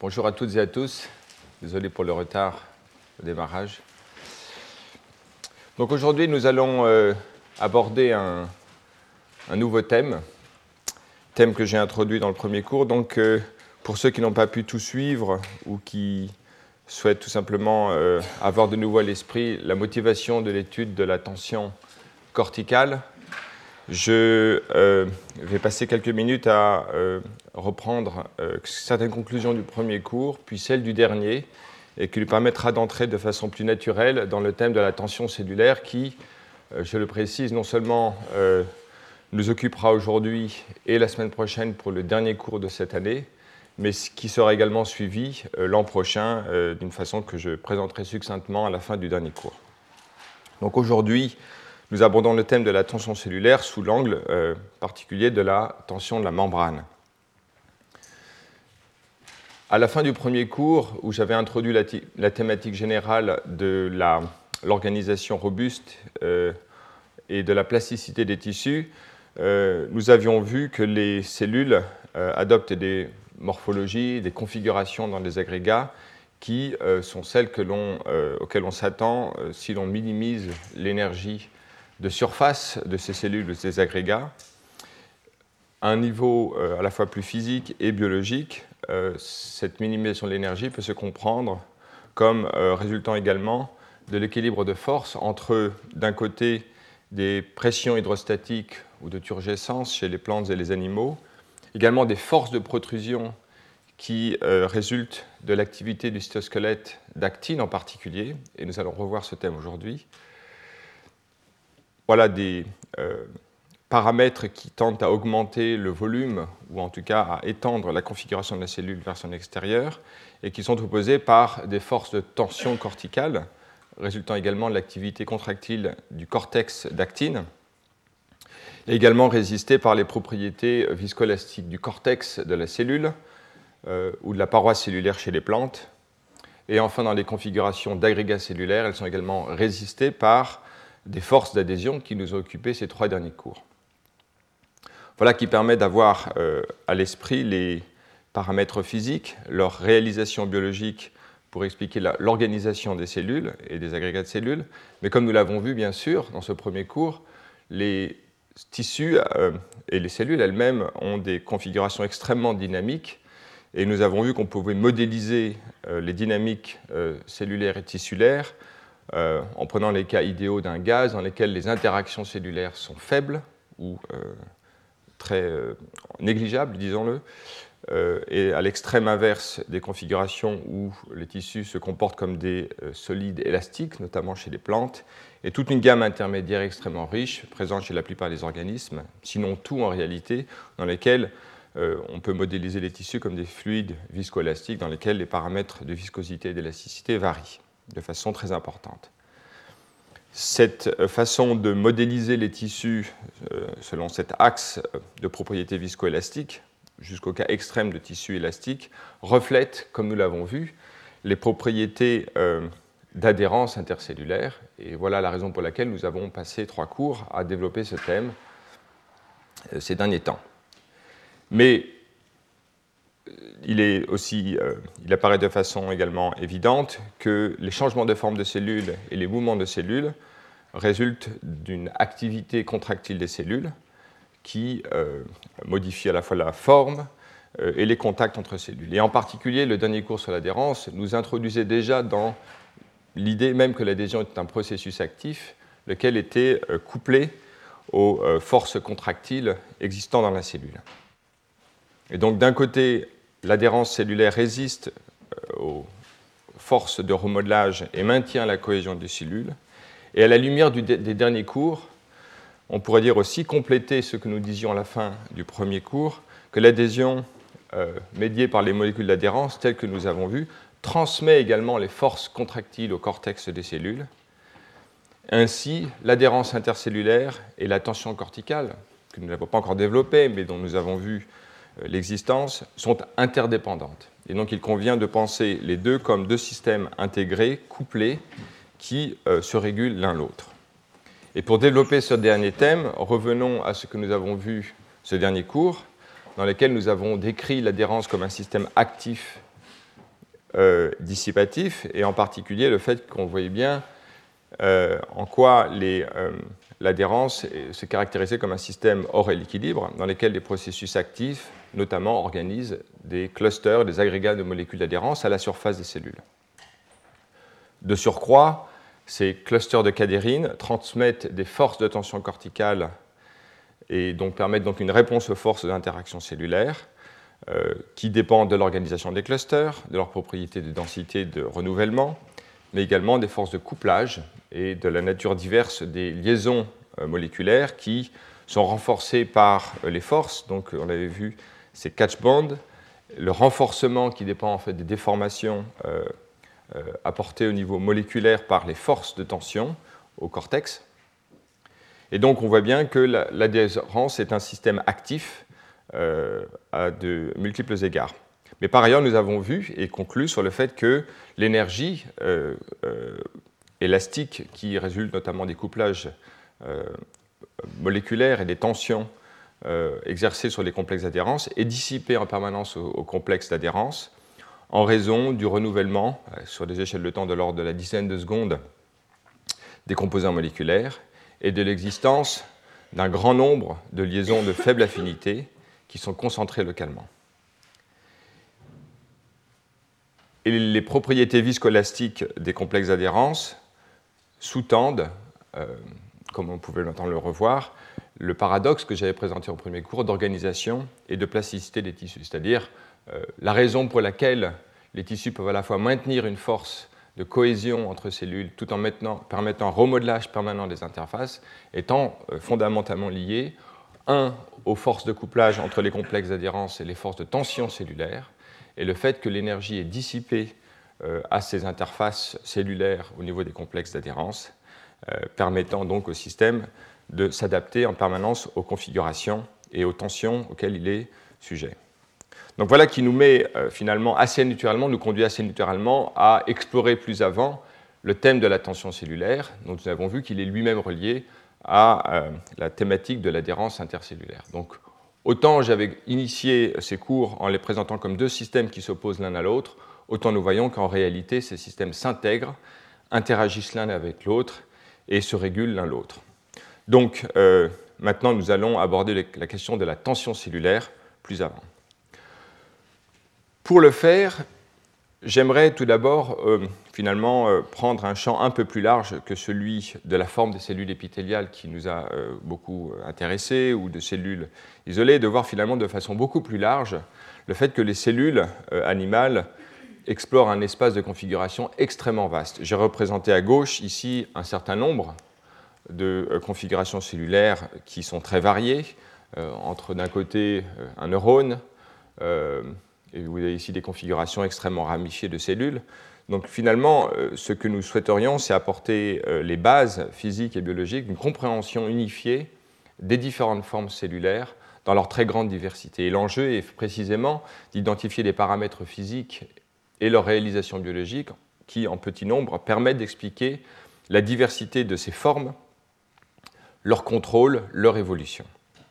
Bonjour à toutes et à tous. Désolé pour le retard au démarrage. Donc aujourd'hui, nous allons aborder un nouveau thème que j'ai introduit dans le premier cours. Donc pour ceux qui n'ont pas pu tout suivre ou qui souhaitent tout simplement avoir de nouveau à l'esprit la motivation de l'étude de la tension corticale, je vais passer quelques minutes à reprendre certaines conclusions du premier cours, puis celles du dernier, et qui lui permettra d'entrer de façon plus naturelle dans le thème de la tension cellulaire qui, je le précise, non seulement nous occupera aujourd'hui et la semaine prochaine pour le dernier cours de cette année, mais qui sera également suivi l'an prochain d'une façon que je présenterai succinctement à la fin du dernier cours. Donc aujourd'hui, nous abordons le thème de la tension cellulaire sous l'angle particulier de la tension de la membrane. À la fin du premier cours, où j'avais introduit la thématique générale de l'organisation robuste et de la plasticité des tissus, nous avions vu que les cellules adoptent des morphologies, des configurations dans des agrégats qui sont celles auxquelles on s'attend si l'on minimise l'énergie de surface de ces cellules, de ces agrégats, à un niveau à la fois plus physique et biologique. Cette minimisation de l'énergie peut se comprendre comme résultant également de l'équilibre de force entre, d'un côté, des pressions hydrostatiques ou de turgescence chez les plantes et les animaux, également des forces de protrusion qui résultent de l'activité du cytosquelette d'actine en particulier, et nous allons revoir ce thème aujourd'hui. Voilà des paramètres qui tentent à augmenter le volume, ou en tout cas à étendre la configuration de la cellule vers son extérieur, et qui sont opposés par des forces de tension corticale, résultant également de l'activité contractile du cortex d'actine, et également résistés par les propriétés viscoélastiques du cortex de la cellule, ou de la paroi cellulaire chez les plantes. Et enfin, dans les configurations d'agrégats cellulaires, elles sont également résistées par des forces d'adhésion qui nous ont occupé ces 3 derniers cours. Voilà qui permet d'avoir à l'esprit les paramètres physiques, leur réalisation biologique pour expliquer l'organisation des cellules et des agrégats de cellules. Mais comme nous l'avons vu, bien sûr, dans ce premier cours, les tissus et les cellules elles-mêmes ont des configurations extrêmement dynamiques. Et nous avons vu qu'on pouvait modéliser les dynamiques cellulaires et tissulaires en prenant les cas idéaux d'un gaz dans lesquels les interactions cellulaires sont faibles ou très négligeables, disons-le, et à l'extrême inverse des configurations où les tissus se comportent comme des solides élastiques, notamment chez les plantes, et toute une gamme intermédiaire extrêmement riche, présente chez la plupart des organismes, sinon tout en réalité, dans lesquels on peut modéliser les tissus comme des fluides viscoélastiques dans lesquels les paramètres de viscosité et d'élasticité varient de façon très importante. Cette façon de modéliser les tissus selon cet axe de propriétés viscoélastiques, jusqu'au cas extrême de tissus élastiques, reflète, comme nous l'avons vu, les propriétés d'adhérence intercellulaire. Et voilà la raison pour laquelle nous avons passé 3 cours à développer ce thème ces derniers temps. Mais il apparaît de façon également évidente que les changements de forme de cellules et les mouvements de cellules résultent d'une activité contractile des cellules qui modifie à la fois la forme et les contacts entre cellules. Et en particulier, le dernier cours sur l'adhérence nous introduisait déjà dans l'idée même que l'adhésion est un processus actif, lequel était couplé aux forces contractiles existant dans la cellule. Et donc, d'un côté, l'adhérence cellulaire résiste aux forces de remodelage et maintient la cohésion des cellules. Et à la lumière des derniers cours, on pourrait dire aussi, compléter ce que nous disions à la fin du premier cours, que l'adhésion médiée par les molécules d'adhérence, telles que nous avons vues, transmet également les forces contractiles au cortex des cellules. Ainsi, l'adhérence intercellulaire et la tension corticale, que nous n'avons pas encore développée, mais dont nous avons vu l'existence, sont interdépendantes. Et donc il convient de penser les deux comme 2 systèmes intégrés, couplés, qui se régulent l'un l'autre. Et pour développer ce dernier thème, revenons à ce que nous avons vu ce dernier cours, dans lequel nous avons décrit l'adhérence comme un système actif dissipatif, et en particulier le fait qu'on voyait bien en quoi l'adhérence se caractérisait comme un système hors équilibre dans lequel des processus actifs, notamment, organisent des clusters, des agrégats de molécules d'adhérence à la surface des cellules. De surcroît, ces clusters de cadérine transmettent des forces de tension corticale et donc permettent donc une réponse aux forces d'interaction cellulaire qui dépendent de l'organisation des clusters, de leurs propriétés de densité de renouvellement, mais également des forces de couplage et de la nature diverse des liaisons moléculaires qui sont renforcées par les forces. Donc, on avait vu ces catch bonds, le renforcement qui dépend en fait des déformations apportées au niveau moléculaire par les forces de tension au cortex. Et donc, on voit bien que l'adhérence est un système actif à de multiples égards. Mais par ailleurs, nous avons vu et conclu sur le fait que l'énergie élastique qui résulte notamment des couplages moléculaires et des tensions exercées sur les complexes d'adhérence est dissipée en permanence au complexe d'adhérence en raison du renouvellement sur des échelles de temps de l'ordre de la dizaine de secondes des composants moléculaires et de l'existence d'un grand nombre de liaisons de faible affinité qui sont concentrées localement. Et les propriétés viscoélastiques des complexes d'adhérence sous-tendent, comme on pouvait maintenant le revoir, le paradoxe que j'avais présenté au premier cours d'organisation et de plasticité des tissus, c'est-à-dire la raison pour laquelle les tissus peuvent à la fois maintenir une force de cohésion entre cellules tout en permettant un remodelage permanent des interfaces étant fondamentalement lié, aux forces de couplage entre les complexes d'adhérence et les forces de tension cellulaire, et le fait que l'énergie est dissipée à ces interfaces cellulaires au niveau des complexes d'adhérence, permettant donc au système de s'adapter en permanence aux configurations et aux tensions auxquelles il est sujet. Donc voilà qui nous met finalement nous conduit assez naturellement à explorer plus avant le thème de la tension cellulaire, dont nous avons vu qu'il est lui-même relié à la thématique de l'adhérence intercellulaire. Donc autant j'avais initié ces cours en les présentant comme deux systèmes qui s'opposent l'un à l'autre, autant nous voyons qu'en réalité ces systèmes s'intègrent, interagissent l'un avec l'autre et se régulent l'un l'autre. Donc maintenant nous allons aborder la question de la tension cellulaire plus avant. Pour le faire, j'aimerais tout d'abord prendre un champ un peu plus large que celui de la forme des cellules épithéliales qui nous a beaucoup intéressés ou de cellules isolées, de voir finalement de façon beaucoup plus large le fait que les cellules animales explorent un espace de configuration extrêmement vaste. J'ai représenté à gauche ici un certain nombre de configurations cellulaires qui sont très variées, entre d'un côté un neurone, et vous avez ici des configurations extrêmement ramifiées de cellules. Donc finalement, ce que nous souhaiterions, c'est apporter les bases physiques et biologiques d'une compréhension unifiée des différentes formes cellulaires dans leur très grande diversité. Et l'enjeu est précisément d'identifier des paramètres physiques et leur réalisation biologique qui, en petit nombre, permettent d'expliquer la diversité de ces formes, leur contrôle, leur évolution.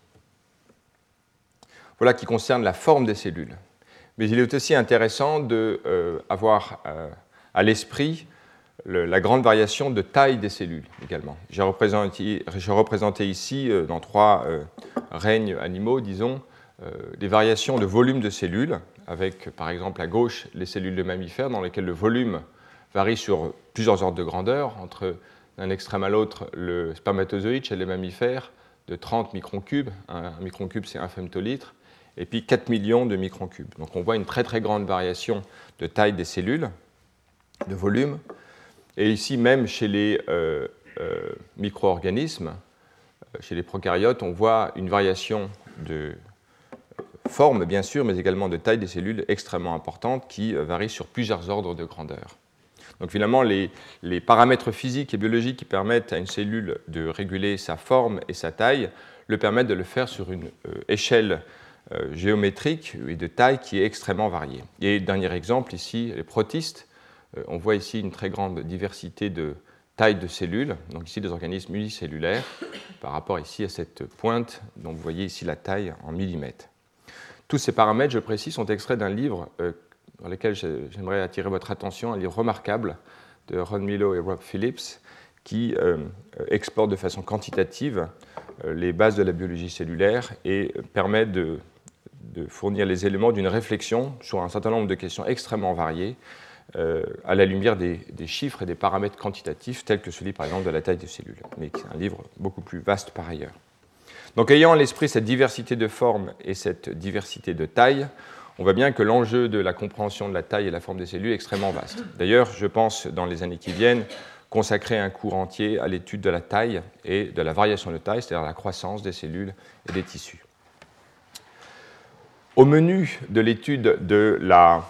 Voilà qui concerne la forme des cellules. Mais il est aussi intéressant d'avoir à l'esprit la grande variation de taille des cellules également. J'ai représenté ici, dans trois règnes animaux, disons, des variations de volume de cellules, avec par exemple à gauche les cellules de mammifères, dans lesquelles le volume varie sur plusieurs ordres de grandeur, entre d'un extrême à l'autre le spermatozoïde chez les mammifères de 30 microncubes, un microncube c'est 1 femtolitre, et puis 4 millions de microncubes. Donc on voit une très très grande variation de taille des cellules, de volume. Et ici même chez les micro-organismes, chez les prokaryotes, on voit une variation de forme bien sûr, mais également de taille des cellules extrêmement importante qui varie sur plusieurs ordres de grandeur. Donc finalement, les paramètres physiques et biologiques qui permettent à une cellule de réguler sa forme et sa taille le permettent de le faire sur une échelle géométrique et de taille qui est extrêmement variée. Et dernier exemple ici, les protistes. On voit ici une très grande diversité de taille de cellules, donc ici des organismes unicellulaires, par rapport ici à cette pointe dont vous voyez ici la taille en millimètres. Tous ces paramètres, je précise, sont extraits d'un livre dans lesquels j'aimerais attirer votre attention, un livre remarquable de Ron Milo et Rob Phillips, qui explore de façon quantitative les bases de la biologie cellulaire et permet de fournir les éléments d'une réflexion sur un certain nombre de questions extrêmement variées à la lumière des chiffres et des paramètres quantitatifs tels que celui par exemple de la taille des cellules, mais c'est un livre beaucoup plus vaste par ailleurs. Donc ayant à l'esprit cette diversité de formes et cette diversité de taille, on voit bien que l'enjeu de la compréhension de la taille et la forme des cellules est extrêmement vaste. D'ailleurs, je pense dans les années qui viennent consacrer un cours entier à l'étude de la taille et de la variation de taille, c'est-à-dire la croissance des cellules et des tissus. Au menu de l'étude de la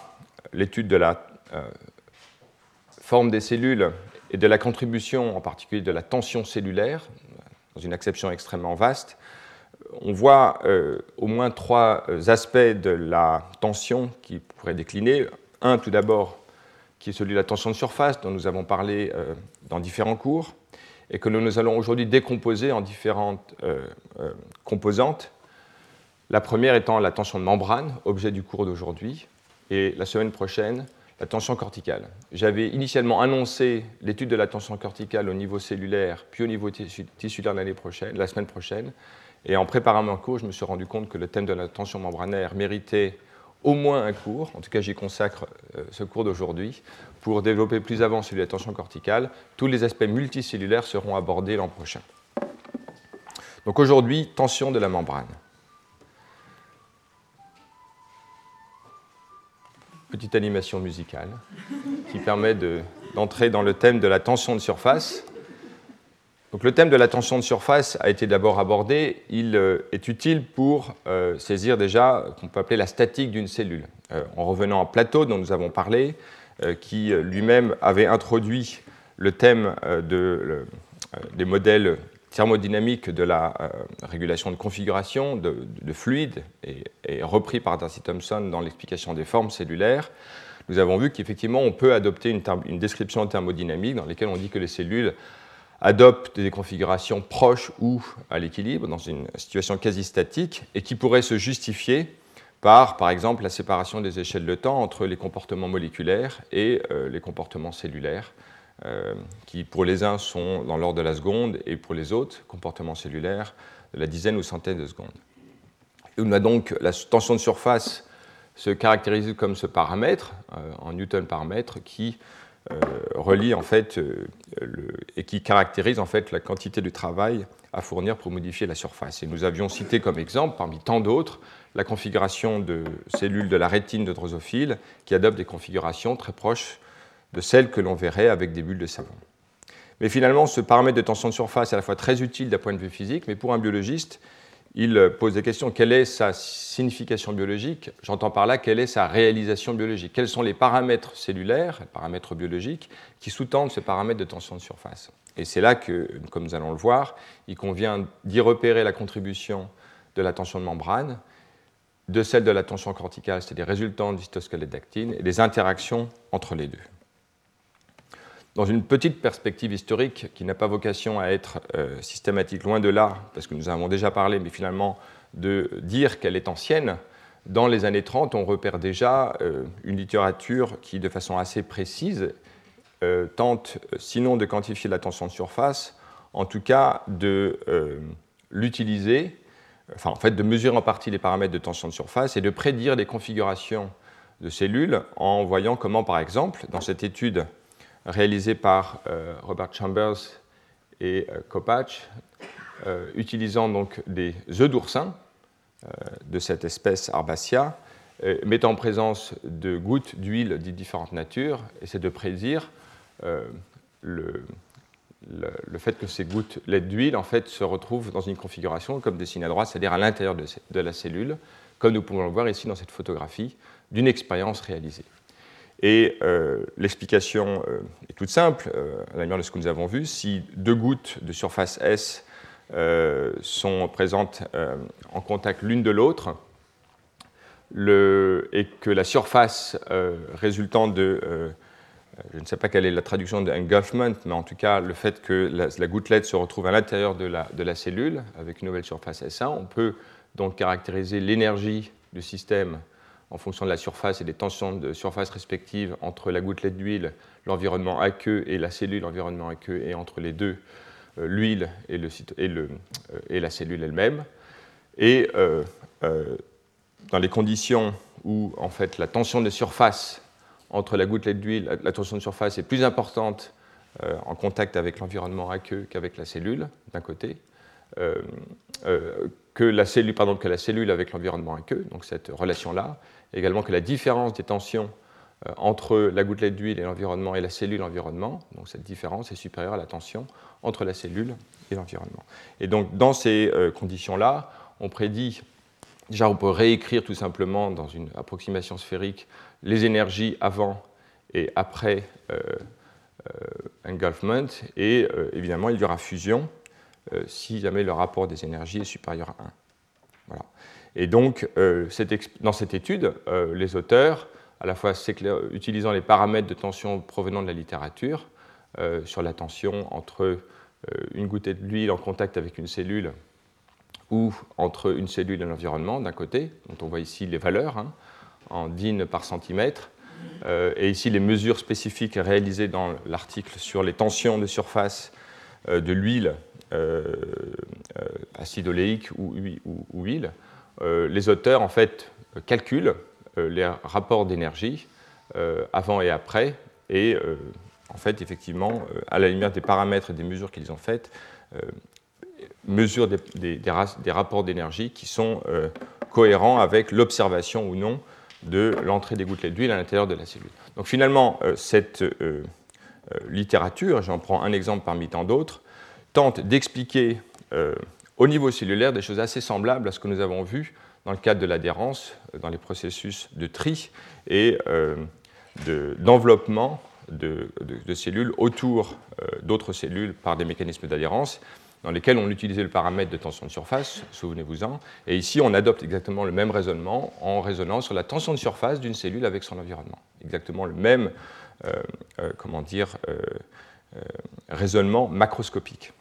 forme des cellules et de la contribution en particulier de la tension cellulaire, dans une acception extrêmement vaste, on voit au moins trois aspects de la tension qui pourraient décliner. Un, tout d'abord, qui est celui de la tension de surface, dont nous avons parlé dans différents cours, et que nous allons aujourd'hui décomposer en différentes composantes. La première étant la tension de membrane, objet du cours d'aujourd'hui, et la semaine prochaine, la tension corticale. J'avais initialement annoncé l'étude de la tension corticale au niveau cellulaire, puis au niveau tissulaire la semaine prochaine. Et en préparant mon cours, je me suis rendu compte que le thème de la tension membranaire méritait au moins un cours. En tout cas, j'y consacre ce cours d'aujourd'hui pour développer plus avant celui de la tension corticale. Tous les aspects multicellulaires seront abordés l'an prochain. Donc aujourd'hui, tension de la membrane. Petite animation musicale qui permet d'entrer dans le thème de la tension de surface. Donc, le thème de la tension de surface a été d'abord abordé. Il est utile pour saisir déjà ce qu'on peut appeler la statique d'une cellule. En revenant à Plato, dont nous avons parlé, qui lui-même avait introduit le thème des modèles thermodynamiques de la régulation de configuration de fluides et repris par Darcy Thompson dans l'explication des formes cellulaires, nous avons vu qu'effectivement on peut adopter une description thermodynamique dans laquelle on dit que les cellules adoptent des configurations proches ou à l'équilibre dans une situation quasi statique et qui pourrait se justifier par exemple, la séparation des échelles de temps entre les comportements moléculaires et les comportements cellulaires, qui pour les uns sont dans l'ordre de la seconde et pour les autres, comportements cellulaires, de la dizaine ou centaine de secondes. Et on a donc la tension de surface se caractérise comme ce paramètre, en newton par mètre, qui relie en fait et qui caractérise en fait la quantité de travail à fournir pour modifier la surface. Et nous avions cité comme exemple, parmi tant d'autres, la configuration de cellules de la rétine de drosophile qui adoptent des configurations très proches de celles que l'on verrait avec des bulles de savon. Mais finalement, ce paramètre de tension de surface est à la fois très utile d'un point de vue physique, mais pour un biologiste, il pose des questions. Quelle est sa signification biologique? J'entends par là, quelle est sa réalisation biologique? Quels sont les paramètres cellulaires, les paramètres biologiques, qui sous-tendent ce paramètre de tension de surface? Et c'est là que, comme nous allons le voir, il convient d'y repérer la contribution de la tension de membrane, de celle de la tension corticale, c'est-à-dire résultant du cytosquelette d'actine, et des interactions entre les deux. Dans une petite perspective historique qui n'a pas vocation à être systématique, loin de là, parce que nous avons déjà parlé, mais finalement de dire qu'elle est ancienne, dans les années 30, on repère déjà une littérature qui, de façon assez précise, tente, sinon de quantifier la tension de surface, en tout cas de l'utiliser, enfin en fait de mesurer en partie les paramètres de tension de surface et de prédire les configurations de cellules en voyant comment, par exemple, dans cette étude réalisée par Robert Chambers et Kopacz, utilisant donc des œufs d'oursin de cette espèce Arbacea, mettant en présence de gouttes d'huile de différentes natures, et c'est de prédire le fait que ces gouttelettes d'huile en fait, se retrouvent dans une configuration comme dessiné à droite, c'est-à-dire à l'intérieur de la cellule, comme nous pouvons le voir ici dans cette photographie, d'une expérience réalisée. Et l'explication est toute simple, à la lumière de ce que nous avons vu. Si deux gouttes de surface S sont présentes en contact l'une de l'autre, et que la surface résultant de, je ne sais pas quelle est la traduction d'engulfment, mais en tout cas le fait que la gouttelette se retrouve à l'intérieur de la cellule avec une nouvelle surface S1, on peut donc caractériser l'énergie du système en fonction de la surface et des tensions de surface respectives entre la gouttelette d'huile, l'environnement aqueux et la cellule, l'environnement aqueux, et entre les deux, l'huile et la cellule elle-même. Et dans les conditions où en fait, la tension de surface entre la gouttelette d'huile, la tension de surface est plus importante en contact avec l'environnement aqueux qu'avec la cellule, d'un côté, que la cellule avec l'environnement aqueux, donc cette relation-là, également que la différence des tensions entre la gouttelette d'huile et l'environnement et la cellule environnement, donc cette différence est supérieure à la tension entre la cellule et l'environnement. Et donc dans ces conditions-là, on prédit, déjà on peut réécrire tout simplement dans une approximation sphérique les énergies avant et après engulfment, et évidemment il y aura fusion si jamais le rapport des énergies est supérieur à 1. Voilà. Et donc, dans cette étude, les auteurs, à la fois utilisant les paramètres de tension provenant de la littérature, sur la tension entre une gouttelette d'huile en contact avec une cellule ou entre une cellule et l'environnement, d'un côté, dont on voit ici les valeurs, en DIN par centimètre, et ici les mesures spécifiques réalisées dans l'article sur les tensions de surface de l'huile acide oléique ou huile. Les auteurs, en fait, calculent les rapports d'énergie avant et après, et en fait, effectivement, à la lumière des paramètres et des mesures qu'ils ont faites, mesurent des rapports d'énergie qui sont cohérents avec l'observation ou non de l'entrée des gouttelettes d'huile à l'intérieur de la cellule. Donc finalement, cette littérature, j'en prends un exemple parmi tant d'autres, tente d'expliquer au niveau cellulaire des choses assez semblables à ce que nous avons vu dans le cadre de l'adhérence, dans les processus de tri et d'enveloppement de cellules autour d'autres cellules par des mécanismes d'adhérence dans lesquels on utilisait le paramètre de tension de surface, souvenez-vous-en, et ici on adopte exactement le même raisonnement en raisonnant sur la tension de surface d'une cellule avec son environnement. Exactement le même raisonnement macroscopique.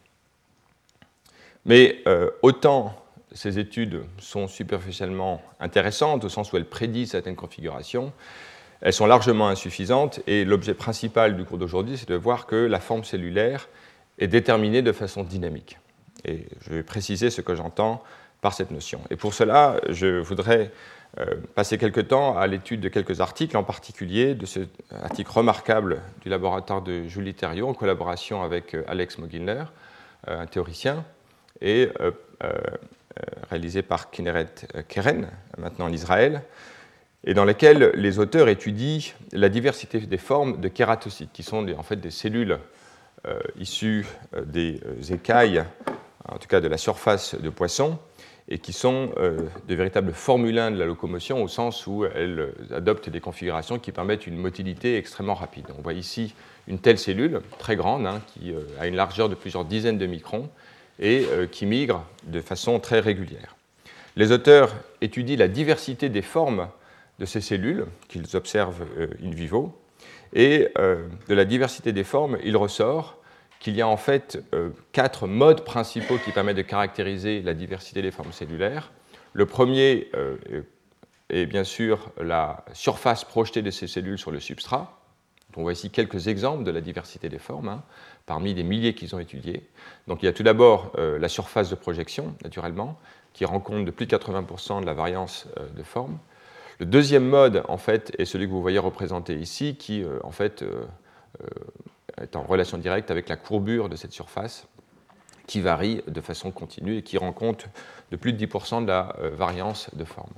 Mais autant ces études sont superficiellement intéressantes, au sens où elles prédisent certaines configurations, elles sont largement insuffisantes, et l'objet principal du cours d'aujourd'hui, c'est de voir que la forme cellulaire est déterminée de façon dynamique. Et je vais préciser ce que j'entends par cette notion. Et pour cela, je voudrais passer quelques temps à l'étude de quelques articles, en particulier de cet article remarquable du laboratoire de Julie Thériault, en collaboration avec Alex Mogilner, un théoricien, et réalisé par Kinneret Keren, maintenant en Israël, et dans lesquels les auteurs étudient la diversité des formes de kératocytes, qui sont en fait des cellules issues des écailles, en tout cas de la surface de poisson, et qui sont de véritables formulins de la locomotion, au sens où elles adoptent des configurations qui permettent une motilité extrêmement rapide. On voit ici une telle cellule, très grande, qui a une largeur de plusieurs dizaines de microns, et qui migre de façon très régulière. Les auteurs étudient la diversité des formes de ces cellules qu'ils observent in vivo, et de la diversité des formes, il ressort qu'il y a en fait 4 modes principaux qui permettent de caractériser la diversité des formes cellulaires. Le premier est bien sûr la surface projetée de ces cellules sur le substrat. On voit ici quelques exemples de la diversité des formes, parmi des milliers qu'ils ont étudiés. Donc il y a tout d'abord la surface de projection, naturellement, qui rend compte de plus de 80% de la variance de forme. Le deuxième mode, en fait, est celui que vous voyez représenté ici, qui, en fait, est en relation directe avec la courbure de cette surface, qui varie de façon continue et qui rend compte de plus de 10% de la variance de forme.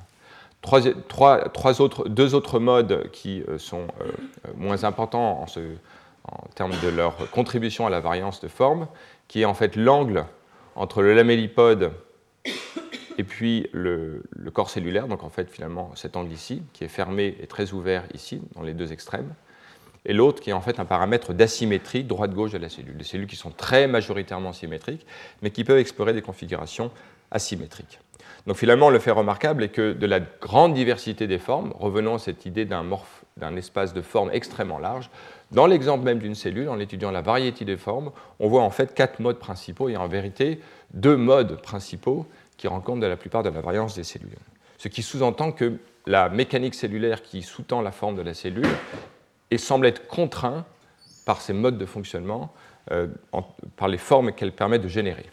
Deux autres modes qui sont moins importants en termes de leur contribution à la variance de forme, qui est en fait l'angle entre le lamellipode et puis le corps cellulaire, donc en fait finalement cet angle ici, qui est fermé et très ouvert ici, dans les deux extrêmes, et l'autre qui est en fait un paramètre d'asymétrie droite-gauche de la cellule. Des cellules qui sont très majoritairement symétriques, mais qui peuvent explorer des configurations asymétriques. Donc finalement, le fait remarquable est que de la grande diversité des formes, revenons à cette idée d'un espace de forme extrêmement large, dans l'exemple même d'une cellule, en étudiant la variété des formes, on voit en fait 4 modes principaux, et en vérité 2 modes principaux qui rendent compte de la plupart de la variance des cellules. ce qui sous-entend que la mécanique cellulaire qui sous-tend la forme de la cellule semble être contrainte par ses modes de fonctionnement, par les formes qu'elle permet de générer.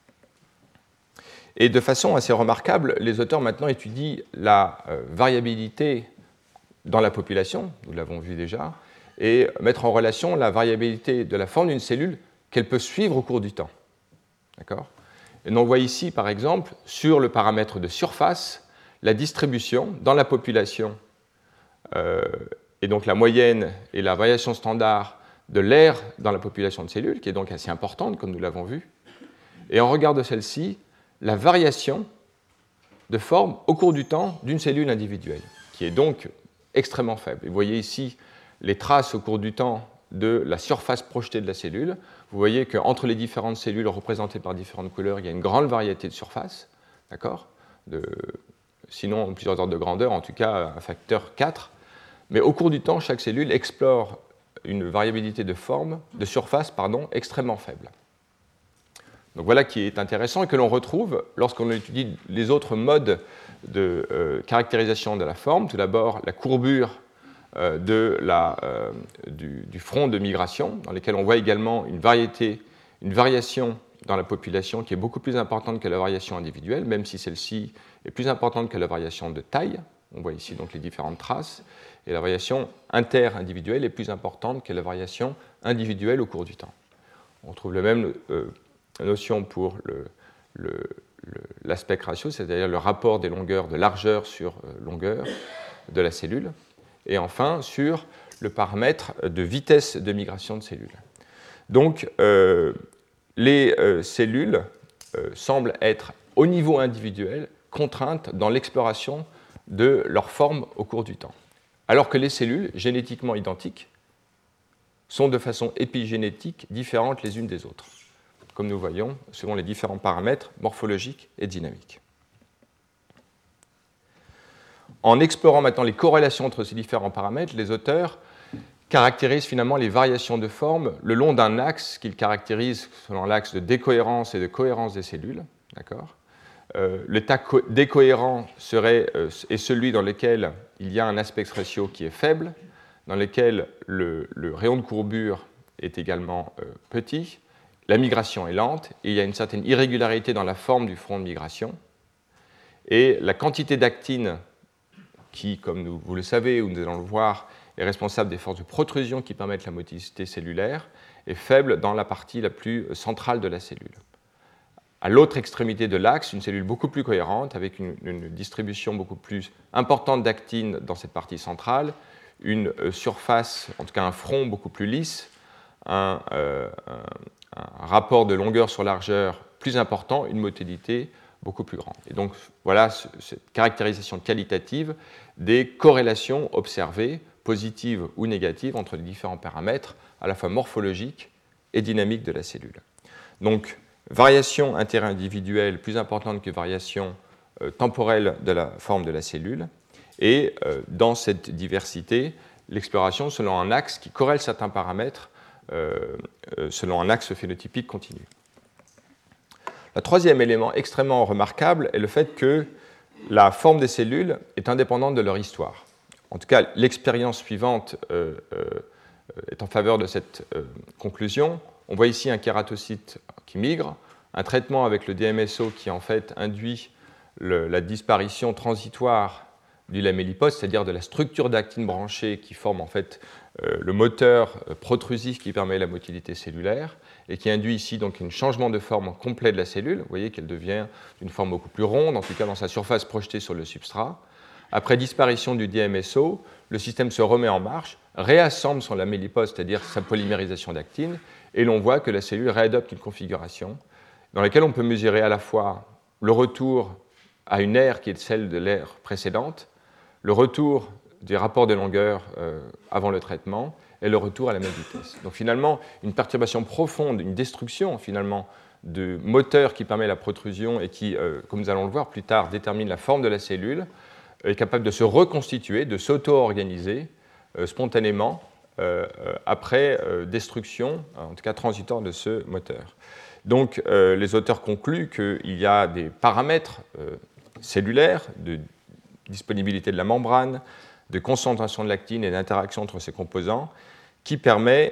Et de façon assez remarquable, les auteurs maintenant étudient la variabilité dans la population, nous l'avons vu déjà, et mettre en relation la variabilité de la forme d'une cellule qu'elle peut suivre au cours du temps. D'accord ? Et on voit ici, par exemple, sur le paramètre de surface, la distribution dans la population, et donc la moyenne et la variation standard de l'air dans la population de cellules, qui est donc assez importante, comme nous l'avons vu. Et en regard de celle-ci, la variation de forme au cours du temps d'une cellule individuelle, qui est donc extrêmement faible. Et vous voyez ici les traces au cours du temps de la surface projetée de la cellule. Vous voyez qu'entre les différentes cellules représentées par différentes couleurs, il y a une grande variété de surfaces, d'accord ? Sinon, plusieurs ordres de grandeur, en tout cas un facteur 4. Mais au cours du temps, chaque cellule explore une variabilité de forme, de surface, extrêmement faible. Donc voilà qui est intéressant et que l'on retrouve lorsqu'on étudie les autres modes de caractérisation de la forme. Tout d'abord, la courbure du front de migration, dans lequel on voit également une variation dans la population qui est beaucoup plus importante que la variation individuelle, même si celle-ci est plus importante que la variation de taille. On voit ici donc les différentes traces. Et la variation inter-individuelle est plus importante que la variation individuelle au cours du temps. On trouve la même notion pour l'aspect ratio, c'est-à-dire le rapport des longueurs de largeur sur longueur de la cellule. Et enfin, sur le paramètre de vitesse de migration de cellules. Donc, les cellules semblent être, au niveau individuel, contraintes dans l'exploration de leur forme au cours du temps. Alors que les cellules, génétiquement identiques, sont de façon épigénétique différentes les unes des autres, comme nous voyons, selon les différents paramètres morphologiques et dynamiques. En explorant maintenant les corrélations entre ces différents paramètres, les auteurs caractérisent finalement les variations de forme le long d'un axe qu'ils caractérisent selon l'axe de décohérence et de cohérence des cellules. D'accord ? L'état décohérent est celui dans lequel il y a un aspect ratio qui est faible, dans lequel le rayon de courbure est également petit, la migration est lente, et il y a une certaine irrégularité dans la forme du front de migration. Et la quantité d'actine, qui, comme vous le savez, ou nous allons le voir, est responsable des forces de protrusion qui permettent la motilité cellulaire, est faible dans la partie la plus centrale de la cellule. À l'autre extrémité de l'axe, une cellule beaucoup plus cohérente, avec une distribution beaucoup plus importante d'actine dans cette partie centrale, une surface, en tout cas un front beaucoup plus lisse, un rapport de longueur sur largeur plus important, une motilité beaucoup plus grande. Et donc voilà cette caractérisation qualitative des corrélations observées, positives ou négatives, entre les différents paramètres, à la fois morphologiques et dynamiques de la cellule. Donc, variation interindividuelle plus importante que variation temporelle de la forme de la cellule, et dans cette diversité, l'exploration selon un axe qui corrèle certains paramètres selon un axe phénotypique continu. Le troisième élément extrêmement remarquable est le fait que la forme des cellules est indépendante de leur histoire. En tout cas, l'expérience suivante est en faveur de cette conclusion. On voit ici un kératocyte qui migre, un traitement avec le DMSO qui en fait induit la disparition transitoire du lamellipode, c'est-à-dire de la structure d'actine branchée qui forme en fait le moteur protrusif qui permet la motilité cellulaire et qui induit ici donc un changement de forme complet de la cellule. Vous voyez qu'elle devient d'une forme beaucoup plus ronde, en tout cas dans sa surface projetée sur le substrat. Après disparition du DMSO, le système se remet en marche, réassemble son lamellipode, c'est-à-dire sa polymérisation d'actine, et l'on voit que la cellule réadopte une configuration dans laquelle on peut mesurer à la fois le retour à une aire qui est celle de l'ère précédente, le retour des rapports de longueur avant le traitement et le retour à la même vitesse. Donc finalement, une perturbation profonde, une destruction finalement du moteur qui permet la protrusion et qui, comme nous allons le voir plus tard, détermine la forme de la cellule, est capable de se reconstituer, de s'auto-organiser spontanément après destruction, en tout cas transitoire de ce moteur. Donc les auteurs concluent qu'il y a des paramètres cellulaires disponibilité de la membrane, de concentration de l'actine et d'interaction entre ces composants, qui permet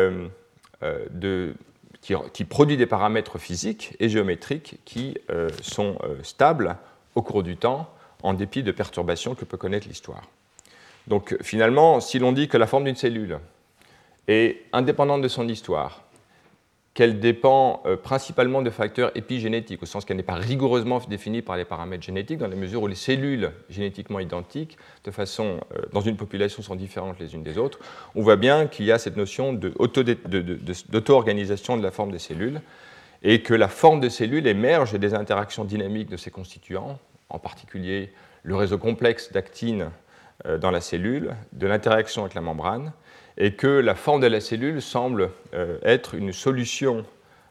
qui produit des paramètres physiques et géométriques qui sont stables au cours du temps, en dépit de perturbations que peut connaître l'histoire. Donc finalement, si l'on dit que la forme d'une cellule est indépendante de son histoire, qu'elle dépend principalement de facteurs épigénétiques, au sens qu'elle n'est pas rigoureusement définie par les paramètres génétiques, dans la mesure où les cellules génétiquement identiques, dans une population, sont différentes les unes des autres, on voit bien qu'il y a cette notion d'auto-organisation de la forme des cellules, et que la forme des cellules émerge des interactions dynamiques de ses constituants, en particulier le réseau complexe d'actine dans la cellule, de l'interaction avec la membrane, et que la forme de la cellule semble être une solution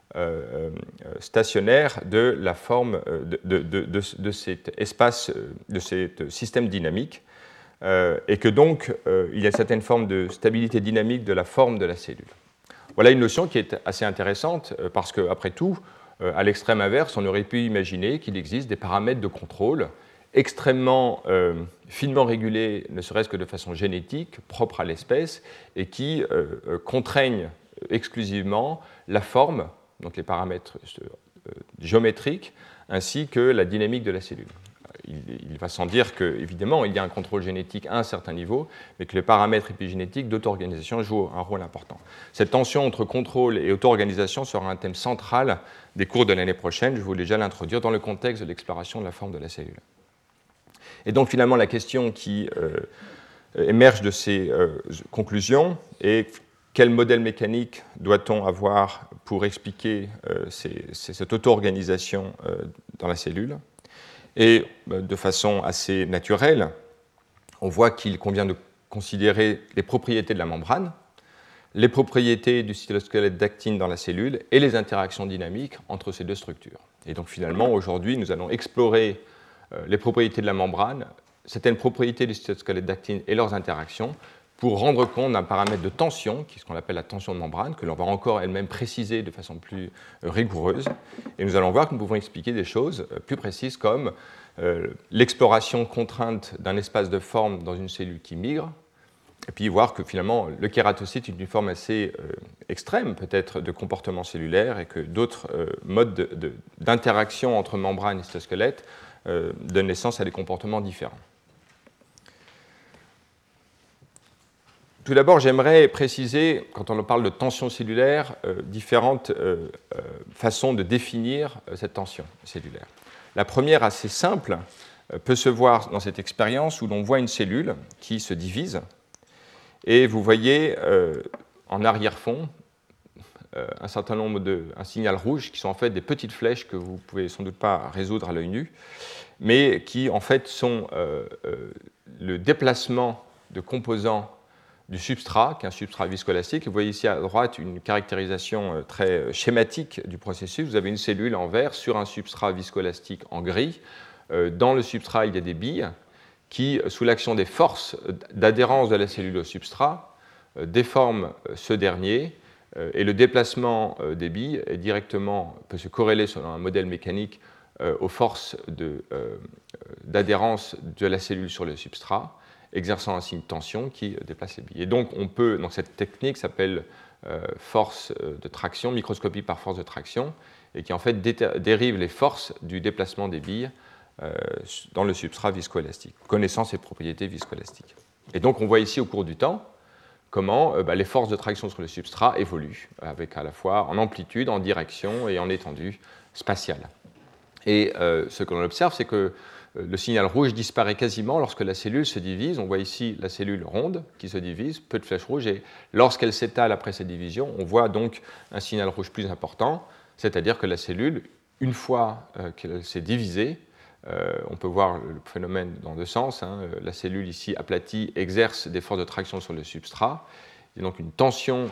stationnaire de la forme de cet espace, de ce système dynamique, et que donc il y a une certaine forme de stabilité dynamique de la forme de la cellule. Voilà une notion qui est assez intéressante, parce qu'après tout, à l'extrême inverse, on aurait pu imaginer qu'il existe des paramètres de contrôle extrêmement finement régulés, ne serait-ce que de façon génétique, propre à l'espèce, et qui contraignent exclusivement la forme, donc les paramètres géométriques, ainsi que la dynamique de la cellule. Il va sans dire qu'évidemment, il y a un contrôle génétique à un certain niveau, mais que les paramètres épigénétiques d'auto-organisation jouent un rôle important. Cette tension entre contrôle et auto-organisation sera un thème central des cours de l'année prochaine. Je voulais déjà l'introduire dans le contexte de l'exploration de la forme de la cellule. Et donc finalement, la question qui émerge de ces conclusions est quel modèle mécanique doit-on avoir pour expliquer cette auto-organisation dans la cellule? Et de façon assez naturelle, on voit qu'il convient de considérer les propriétés de la membrane, les propriétés du cytosquelette d'actine dans la cellule et les interactions dynamiques entre ces deux structures. Et donc finalement, aujourd'hui, nous allons explorer les propriétés de la membrane, certaines propriétés du cytosquelette d'actine et leurs interactions, pour rendre compte d'un paramètre de tension, qui est ce qu'on appelle la tension de membrane, que l'on va encore elle-même préciser de façon plus rigoureuse. Et nous allons voir que nous pouvons expliquer des choses plus précises comme l'exploration contrainte d'un espace de forme dans une cellule qui migre, et puis voir que finalement le kératocyte est une forme assez extrême peut-être de comportement cellulaire et que d'autres modes d'interaction entre membrane et cytosquelette donne naissance à des comportements différents. Tout d'abord, j'aimerais préciser, quand on parle de tension cellulaire, différentes façons de définir cette tension cellulaire. La première, assez simple, peut se voir dans cette expérience où l'on voit une cellule qui se divise, et vous voyez en arrière-fond un certain nombre un signal rouge qui sont en fait des petites flèches que vous ne pouvez sans doute pas résoudre à l'œil nu, mais qui en fait sont le déplacement de composants du substrat, qui est un substrat viscoélastique. Vous voyez ici à droite une caractérisation très schématique du processus. Vous avez une cellule en vert sur un substrat viscoélastique en gris. Dans le substrat, il y a des billes qui, sous l'action des forces d'adhérence de la cellule au substrat, déforment ce dernier. Et le déplacement des billes peut se corréler selon un modèle mécanique aux forces d'adhérence de la cellule sur le substrat, exerçant ainsi une tension qui déplace les billes. Et donc, cette technique s'appelle force de traction, microscopie par force de traction, et qui en fait dérive les forces du déplacement des billes dans le substrat viscoélastique, connaissant ses propriétés viscoélastiques. Et donc, on voit ici au cours du temps comment les forces de traction sur le substrat évoluent, avec à la fois en amplitude, en direction et en étendue spatiale. Et ce que l'on observe, c'est que le signal rouge disparaît quasiment lorsque la cellule se divise. On voit ici la cellule ronde qui se divise, peu de flèches rouges, et lorsqu'elle s'étale après cette division, on voit donc un signal rouge plus important, c'est-à-dire que la cellule, une fois qu'elle s'est divisée, on peut voir le phénomène dans deux sens. La cellule ici aplatie exerce des forces de traction sur le substrat. Il y a donc une tension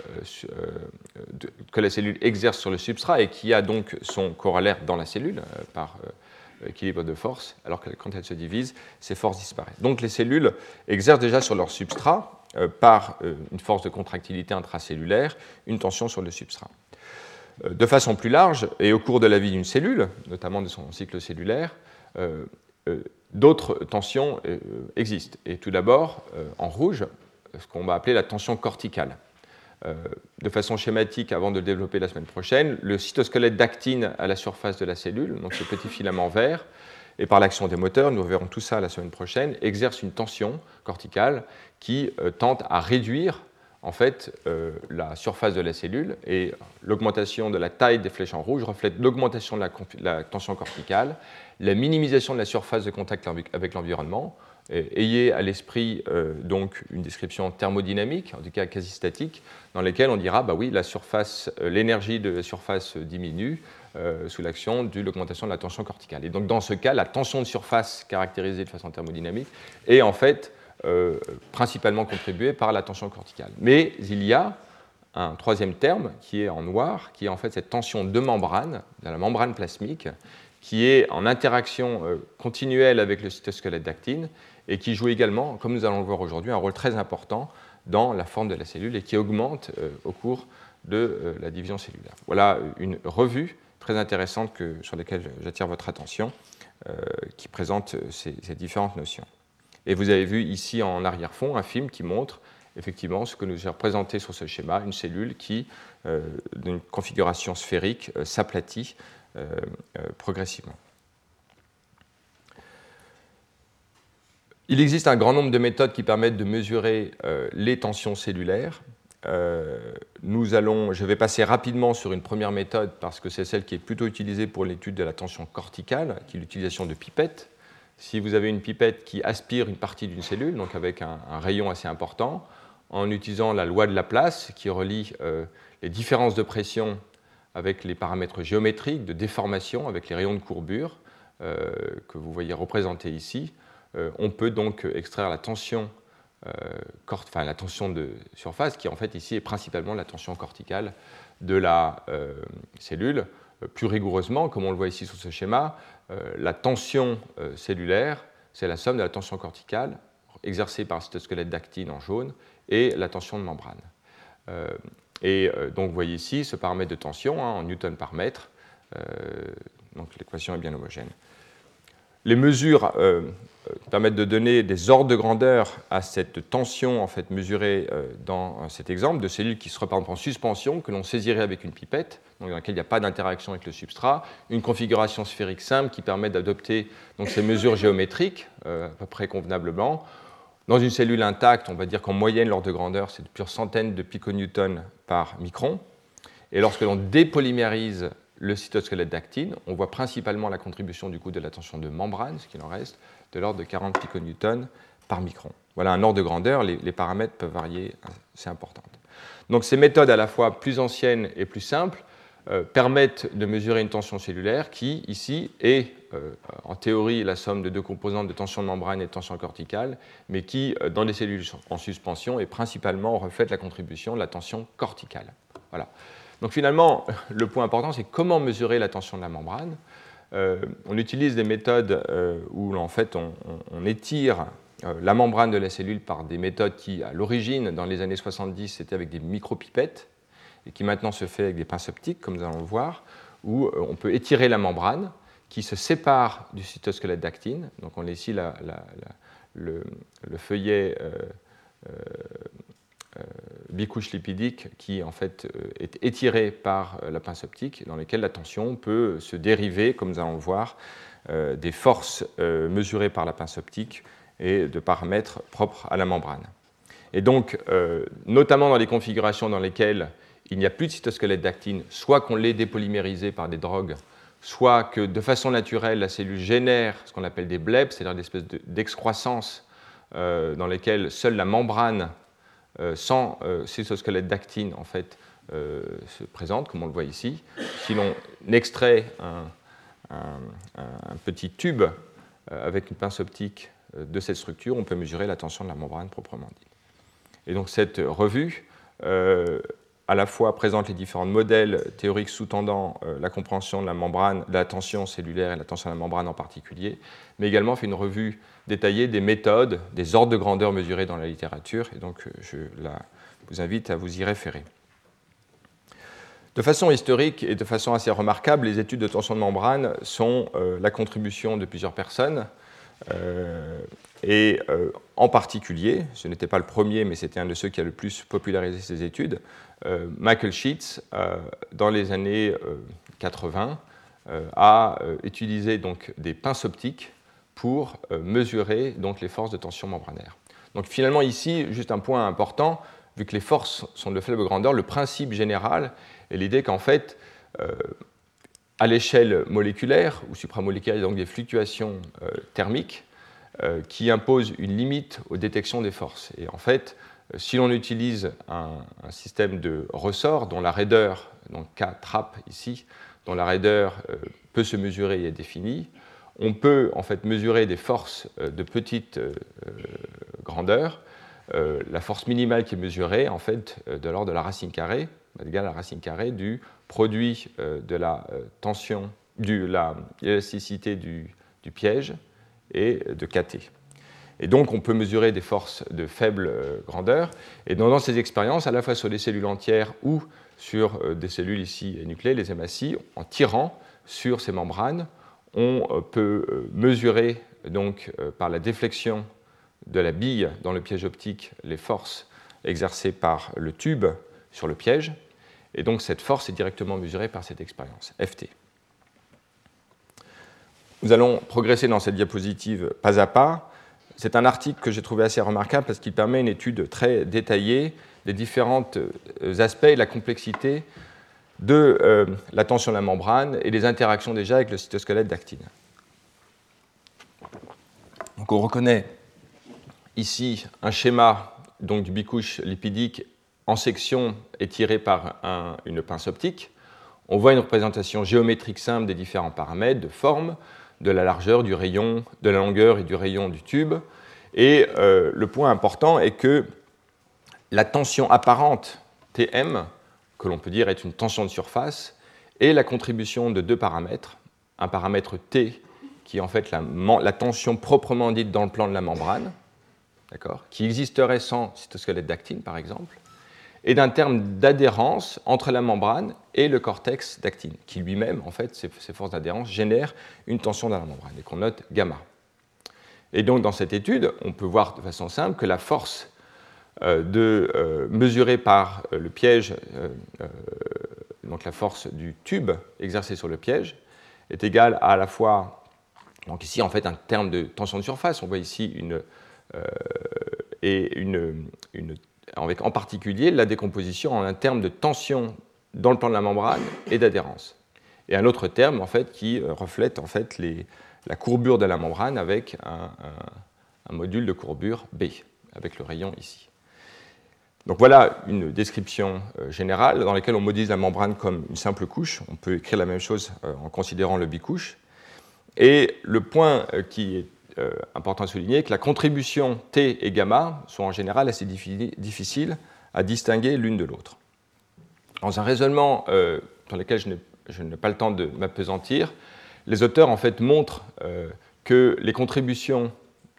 que la cellule exerce sur le substrat et qui a donc son corollaire dans la cellule par équilibre de force, alors que quand elle se divise, ces forces disparaissent. Donc les cellules exercent déjà sur leur substrat, par une force de contractilité intracellulaire, une tension sur le substrat. De façon plus large, et au cours de la vie d'une cellule, notamment de son cycle cellulaire, d'autres tensions existent. Et tout d'abord, en rouge, ce qu'on va appeler la tension corticale. De façon schématique, avant de le développer la semaine prochaine, le cytosquelette d'actine à la surface de la cellule, donc ce petit filament vert, et par l'action des moteurs, nous verrons tout ça la semaine prochaine, exerce une tension corticale qui tente à réduire en fait la surface de la cellule, et l'augmentation de la taille des flèches en rouge reflète l'augmentation de la tension corticale, la minimisation de la surface de contact avec l'environnement. Ayez à l'esprit donc une description thermodynamique, en tout cas quasi statique, dans laquelle on dira bah oui, l'énergie de la surface diminue sous l'action de l'augmentation de la tension corticale. Et donc dans ce cas, la tension de surface caractérisée de façon thermodynamique est en fait principalement contribuée par la tension corticale. Mais il y a un troisième terme qui est en noir, qui est en fait cette tension de membrane, de la membrane plasmique, qui est en interaction continuelle avec le cytosquelette d'actine et qui joue également, comme nous allons le voir aujourd'hui, un rôle très important dans la forme de la cellule et qui augmente au cours de la division cellulaire. Voilà une revue très intéressante sur laquelle j'attire votre attention, qui présente ces différentes notions. Et vous avez vu ici en arrière-fond un film qui montre effectivement ce que nous avons représenté sur ce schéma, une cellule qui, d'une configuration sphérique, s'aplatit progressivement. Il existe un grand nombre de méthodes qui permettent de mesurer les tensions cellulaires. Je vais passer rapidement sur une première méthode parce que c'est celle qui est plutôt utilisée pour l'étude de la tension corticale, qui est l'utilisation de pipettes. Si vous avez une pipette qui aspire une partie d'une cellule, donc avec un rayon assez important, en utilisant la loi de Laplace qui relie les différences de pression avec les paramètres géométriques de déformation, avec les rayons de courbure que vous voyez représentés ici, on peut donc extraire la tension, la tension de surface, qui en fait ici est principalement la tension corticale de la cellule. Plus rigoureusement, comme on le voit ici sur ce schéma, la tension cellulaire, c'est la somme de la tension corticale exercée par le cytosquelette d'actine en jaune et la tension de membrane. Donc vous voyez ici ce paramètre de tension en newton par mètre, donc l'équation est bien homogène. Les mesures permettent de donner des ordres de grandeur à cette tension en fait, mesurée dans cet exemple de cellules qui seraient par exemple en suspension, que l'on saisirait avec une pipette, donc dans laquelle il n'y a pas d'interaction avec le substrat, une configuration sphérique simple qui permet d'adopter donc, ces mesures géométriques à peu près convenablement. Dans une cellule intacte, on va dire qu'en moyenne, l'ordre de grandeur, c'est de plusieurs centaines de piconewtons par micron. Et lorsque l'on dépolymérise le cytosquelette d'actine, on voit principalement la contribution du coup de la tension de membrane, ce qu'il en reste, de l'ordre de 40 piconewtons par micron. Voilà un ordre de grandeur, les paramètres peuvent varier, c'est important. Donc ces méthodes à la fois plus anciennes et plus simples permettent de mesurer une tension cellulaire qui, ici, est en théorie la somme de deux composantes de tension de membrane et de tension corticale, mais qui, dans les cellules en suspension, est principalement reflète la contribution de la tension corticale. Voilà. Donc finalement, le point important, c'est comment mesurer la tension de la membrane. On utilise des méthodes où en fait, on étire la membrane de la cellule par des méthodes qui, à l'origine, dans les années 70, c'était avec des micropipettes, et qui maintenant se fait avec des pinces optiques, comme nous allons le voir, où on peut étirer la membrane qui se sépare du cytosquelette d'actine. Donc on a ici le feuillet bicouche lipidique qui en fait est étiré par la pince optique, dans lequel la tension peut se dériver, comme nous allons le voir, des forces mesurées par la pince optique et de paramètres propres à la membrane. Et donc, notamment dans les configurations dans lesquelles il n'y a plus de cytosquelette d'actine, soit qu'on l'ait dépolymérisé par des drogues, soit que de façon naturelle, la cellule génère ce qu'on appelle des blebs, c'est-à-dire des espèces d'excroissances dans lesquelles seule la membrane sans cytosquelette d'actine en fait, se présente, comme on le voit ici. Si l'on extrait un petit tube avec une pince optique de cette structure, on peut mesurer la tension de la membrane proprement dite. Et donc cette revue à la fois présente les différents modèles théoriques sous-tendant la compréhension de la membrane, de la tension cellulaire et la tension de la membrane en particulier, mais également fait une revue détaillée des méthodes, des ordres de grandeur mesurés dans la littérature, et donc je vous invite à vous y référer. De façon historique et de façon assez remarquable, les études de tension de membrane sont la contribution de plusieurs personnes. En particulier, ce n'était pas le premier, mais c'était un de ceux qui a le plus popularisé ces études, Michael Sheets, dans les années 80, a utilisé donc des pinces optiques pour mesurer donc les forces de tension membranaire. Donc finalement ici, juste un point important, vu que les forces sont de faible grandeur, le principe général est l'idée qu'en fait, à l'échelle moléculaire ou supramoléculaire, il y a donc des fluctuations thermiques qui imposent une limite aux détections des forces. Et en fait, si l'on utilise un système de ressort dont la raideur, donc K-trap ici, dont la raideur peut se mesurer et est définie, on peut en fait mesurer des forces de petite grandeur. La force minimale qui est mesurée, en fait, de l'ordre de la racine carrée, égale à la racine carrée du produit de la tension, de l'élasticité du piège et de kT. Et donc, on peut mesurer des forces de faible grandeur. Et dans ces expériences, à la fois sur des cellules entières ou sur des cellules ici nucléées, les hématies, en tirant sur ces membranes, on peut mesurer donc, par la déflexion de la bille dans le piège optique les forces exercées par le tube sur le piège. Et donc, cette force est directement mesurée par cette expérience, FT. Nous allons progresser dans cette diapositive pas à pas. C'est un article que j'ai trouvé assez remarquable parce qu'il permet une étude très détaillée des différents aspects et la complexité de la tension de la membrane et des interactions déjà avec le cytosquelette d'actine. Donc on reconnaît ici un schéma donc, du bicouche lipidique en section étiré par une pince optique. On voit une représentation géométrique simple des différents paramètres de forme, de la largeur du rayon, de la longueur et du rayon du tube. Et le point important est que la tension apparente Tm, que l'on peut dire est une tension de surface, est la contribution de deux paramètres. Un paramètre T, qui est en fait la tension proprement dite dans le plan de la membrane, qui existerait sans cytosquelette d'actine, par exemple, et d'un terme d'adhérence entre la membrane et le cortex d'actine, qui lui-même, en fait, ces forces d'adhérence génèrent une tension dans la membrane, et qu'on note gamma. Et donc, dans cette étude, on peut voir de façon simple que la force mesurée par le piège, donc la force du tube exercée sur le piège, est égale à la fois, donc ici, en fait, un terme de tension de surface. On voit ici avec en particulier la décomposition en un terme de tension dans le plan de la membrane et d'adhérence. Et un autre terme en fait, qui reflète en fait, la courbure de la membrane avec un module de courbure B, avec le rayon ici. Donc voilà une description générale dans laquelle on modélise la membrane comme une simple couche. On peut écrire la même chose en considérant le bicouche. Et le point qui est important à souligner, que la contribution T et gamma sont en général assez difficiles à distinguer l'une de l'autre. Dans un raisonnement dans lequel je n'ai pas le temps de m'appesantir, les auteurs en fait montrent que les contributions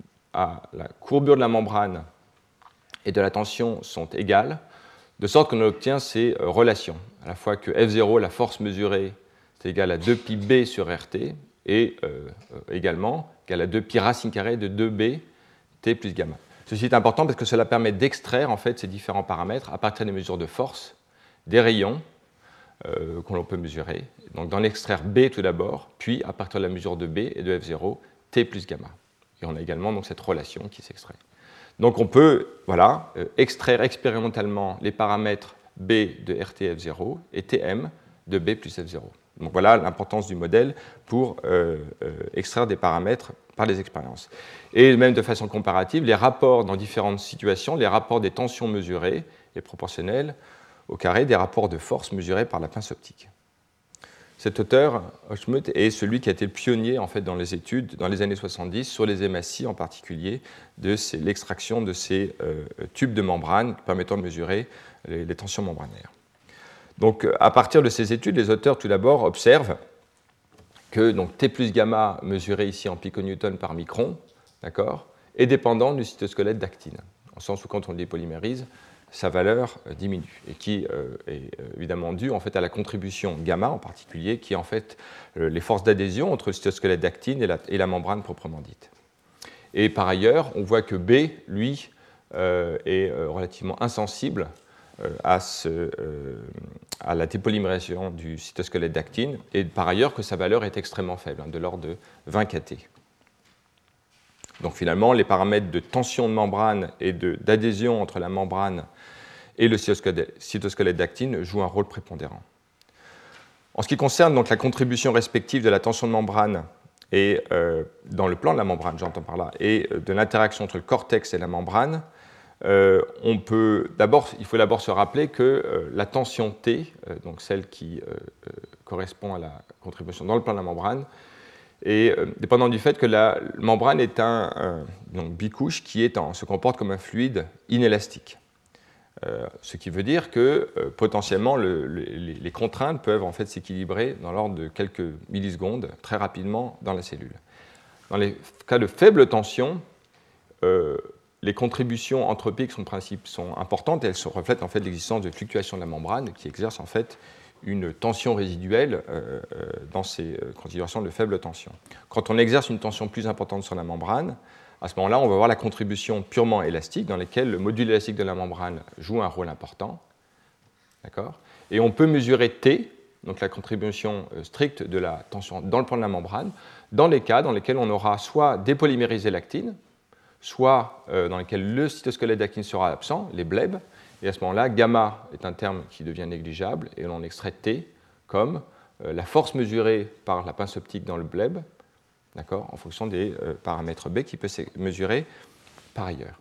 à la courbure de la membrane et de la tension sont égales, de sorte qu'on obtient ces relations, à la fois que F0, la force mesurée, est égale à 2πb sur RT, et également égale à 2π racine carrée de 2b t plus gamma. Ceci est important parce que cela permet d'extraire en fait, ces différents paramètres à partir des mesures de force, des rayons que l'on peut mesurer. Donc d'en extraire b tout d'abord, puis à partir de la mesure de b et de F0, t plus gamma. Et on a également donc, cette relation qui s'extrait. Donc on peut extraire expérimentalement les paramètres b de RT-F0 et Tm de b plus F0. Donc voilà l'importance du modèle pour extraire des paramètres par les expériences. Et même de façon comparative, les rapports dans différentes situations, les rapports des tensions mesurées est proportionnel au carré des rapports de force mesurés par la pince optique. Cet auteur, Hochmuth, est celui qui a été le pionnier en fait, dans les études dans les années 70 sur les hématies en particulier, de l'extraction de ces tubes de membrane permettant de mesurer les tensions membranaires. Donc, à partir de ces études, les auteurs, tout d'abord, observent que donc, T plus gamma, mesuré ici en piconewton par micron, est dépendant du cytosquelette d'actine, en sens où quand on le dépolymérise, sa valeur diminue, et qui est évidemment due en fait, à la contribution gamma en particulier, qui est en fait les forces d'adhésion entre le cytosquelette d'actine et la membrane proprement dite. Et par ailleurs, on voit que B, lui, est relativement insensible à la dépolymérisation du cytosquelette d'actine, et par ailleurs que sa valeur est extrêmement faible, de l'ordre de 20 kT. Donc finalement, les paramètres de tension de membrane et d'adhésion entre la membrane et le cytosquelette d'actine jouent un rôle prépondérant. En ce qui concerne donc la contribution respective de la tension de membrane et dans le plan de la membrane, j'entends par là, et de l'interaction entre le cortex et la membrane, il faut d'abord se rappeler que la tension T, donc celle qui correspond à la contribution dans le plan de la membrane, est dépendant du fait que la membrane est un bicouche qui se comporte comme un fluide inélastique. Ce qui veut dire que potentiellement les contraintes peuvent en fait s'équilibrer dans l'ordre de quelques millisecondes très rapidement dans la cellule. Dans les cas de faible tension, les contributions entropiques sont importantes et elles se reflètent en fait l'existence de fluctuations de la membrane qui exercent en fait une tension résiduelle dans ces configurations de faible tension. Quand on exerce une tension plus importante sur la membrane, à ce moment-là, on va voir la contribution purement élastique dans laquelle le module élastique de la membrane joue un rôle important. D'accord ? Et on peut mesurer T, donc la contribution stricte de la tension dans le plan de la membrane, dans les cas dans lesquels on aura soit dépolymérisé l'actine, soit dans lesquels le cytosquelette d'actine sera absent, les blebs, et à ce moment-là, gamma est un terme qui devient négligeable, et l'on extrait T comme la force mesurée par la pince optique dans le bleb, en fonction des paramètres B qui peut se mesurer par ailleurs.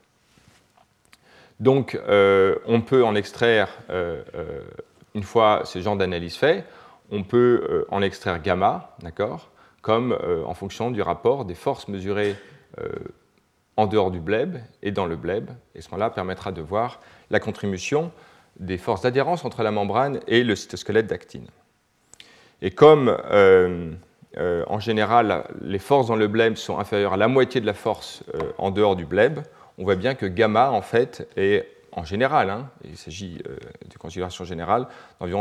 Donc, on peut en extraire, une fois ce genre d'analyse fait, on peut en extraire gamma, comme en fonction du rapport des forces mesurées en dehors du bleb et dans le bleb, et ce moment-là permettra de voir la contribution des forces d'adhérence entre la membrane et le cytosquelette d'actine. Et comme en général les forces dans le bleb sont inférieures à la moitié de la force en dehors du bleb, on voit bien que gamma en fait est en général, il s'agit de considération générale, d'environ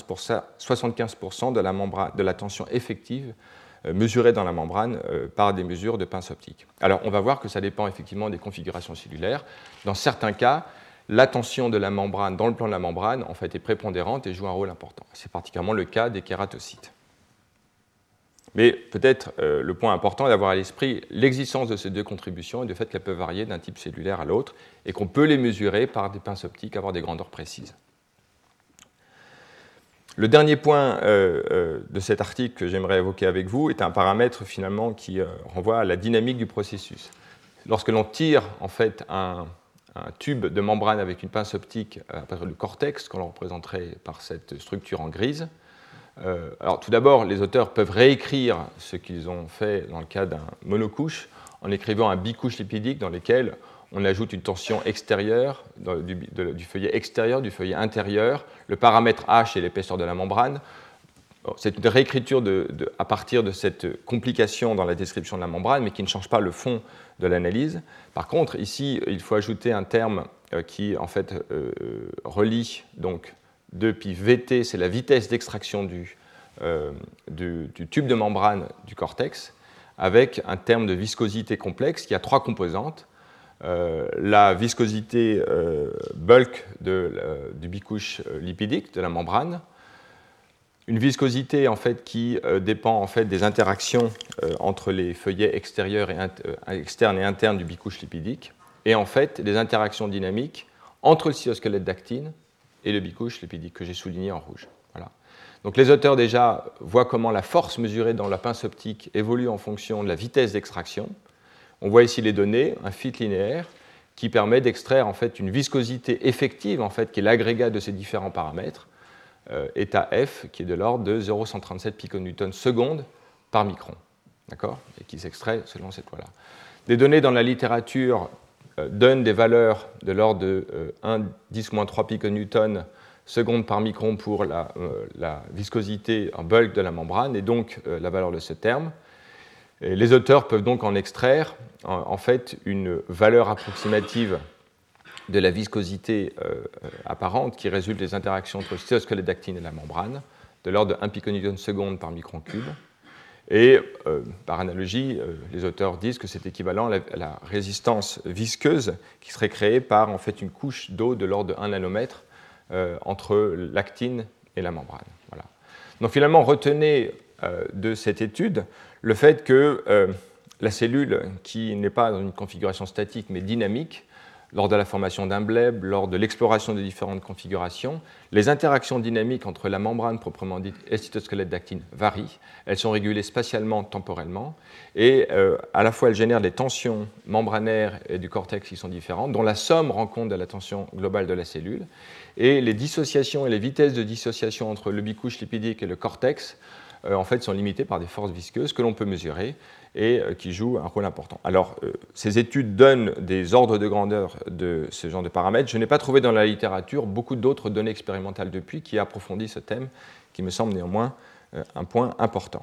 75% de la tension effective mesurée dans la membrane par des mesures de pince optique. Alors on va voir que ça dépend effectivement des configurations cellulaires. Dans certains cas, la tension de la membrane dans le plan de la membrane en fait est prépondérante et joue un rôle important. C'est particulièrement le cas des kératocytes. Mais peut-être le point important est d'avoir à l'esprit l'existence de ces deux contributions et le fait qu'elles peuvent varier d'un type cellulaire à l'autre et qu'on peut les mesurer par des pinces optiques, avoir des grandeurs précises. Le dernier point de cet article que j'aimerais évoquer avec vous est un paramètre finalement qui renvoie à la dynamique du processus. Lorsque l'on tire en fait un tube de membrane avec une pince optique à partir du cortex, qu'on représenterait par cette structure en grise, alors tout d'abord, les auteurs peuvent réécrire ce qu'ils ont fait dans le cas d'un monocouche en écrivant un bicouche lipidique dans lequel on ajoute une tension extérieure du feuillet extérieur, du feuillet intérieur, le paramètre H et l'épaisseur de la membrane. C'est une réécriture à partir de cette complication dans la description de la membrane, mais qui ne change pas le fond de l'analyse. Par contre, ici, il faut ajouter un terme qui, en fait, relie donc 2 pi Vt, c'est la vitesse d'extraction du tube de membrane du cortex, avec un terme de viscosité complexe qui a 3 composantes. La viscosité bulk du bicouche lipidique de la membrane, une viscosité en fait, qui dépend en fait, des interactions entre les feuillets extérieurs externes et internes du bicouche lipidique, et en fait des interactions dynamiques entre le cytosquelette d'actine et le bicouche lipidique que j'ai souligné en rouge. Voilà. Donc les auteurs déjà voient comment la force mesurée dans la pince optique évolue en fonction de la vitesse d'extraction. On voit ici les données, un fit linéaire qui permet d'extraire en fait, une viscosité effective en fait, qui est l'agrégat de ces différents paramètres, état F qui est de l'ordre de 0,137 piconewtons seconde par micron, et qui s'extrait selon cette loi-là. Des données dans la littérature donnent des valeurs de l'ordre de 1,10-3 piconewtons seconde par micron pour la viscosité en bulk de la membrane, et donc la valeur de ce terme. Et les auteurs peuvent donc en extraire en fait une valeur approximative de la viscosité apparente qui résulte des interactions entre le cytosquelette d'actine et la membrane, de l'ordre de 1 piconewton seconde par micron cube. Et par analogie, les auteurs disent que c'est équivalent à la résistance visqueuse qui serait créée par en fait une couche d'eau de l'ordre de 1 nanomètre entre l'actine et la membrane. Voilà. Donc finalement, retenez de cette étude le fait que la cellule, qui n'est pas dans une configuration statique mais dynamique, lors de la formation d'un bleb, lors de l'exploration des différentes configurations, les interactions dynamiques entre la membrane proprement dite et le cytosquelette d'actine varient. Elles sont régulées spatialement, temporellement, et à la fois elles génèrent des tensions membranaires et du cortex qui sont différentes, dont la somme rend compte de la tension globale de la cellule. Et les dissociations et les vitesses de dissociation entre le bicouche lipidique et le cortex en fait, sont limitées par des forces visqueuses que l'on peut mesurer et qui jouent un rôle important. Alors, ces études donnent des ordres de grandeur de ce genre de paramètres. Je n'ai pas trouvé dans la littérature beaucoup d'autres données expérimentales depuis qui approfondissent ce thème, qui me semble néanmoins un point important.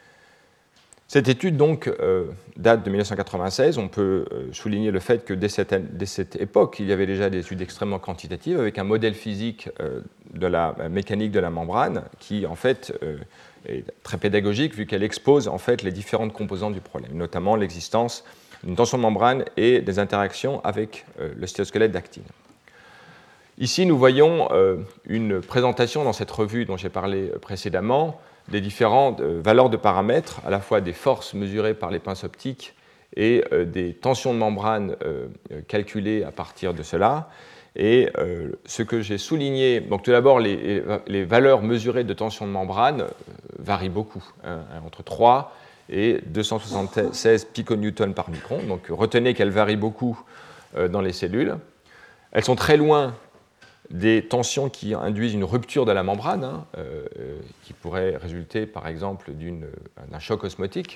Cette étude, donc, date de 1996. On peut souligner le fait que dès cette époque, il y avait déjà des études extrêmement quantitatives avec un modèle physique de la mécanique de la membrane qui, en fait, est très pédagogique vu qu'elle expose en fait les différentes composantes du problème, notamment l'existence d'une tension de membrane et des interactions avec le cytosquelette d'actine. Ici, nous voyons une présentation dans cette revue dont j'ai parlé précédemment des différentes valeurs de paramètres, à la fois des forces mesurées par les pinces optiques et des tensions de membrane calculées à partir de cela. Et ce que j'ai souligné, donc tout d'abord, les valeurs mesurées de tension de membrane varient beaucoup, entre 3 et 276 piconewtons par micron. Donc retenez qu'elles varient beaucoup dans les cellules. Elles sont très loin des tensions qui induisent une rupture de la membrane, qui pourrait résulter par exemple d'un choc osmotique,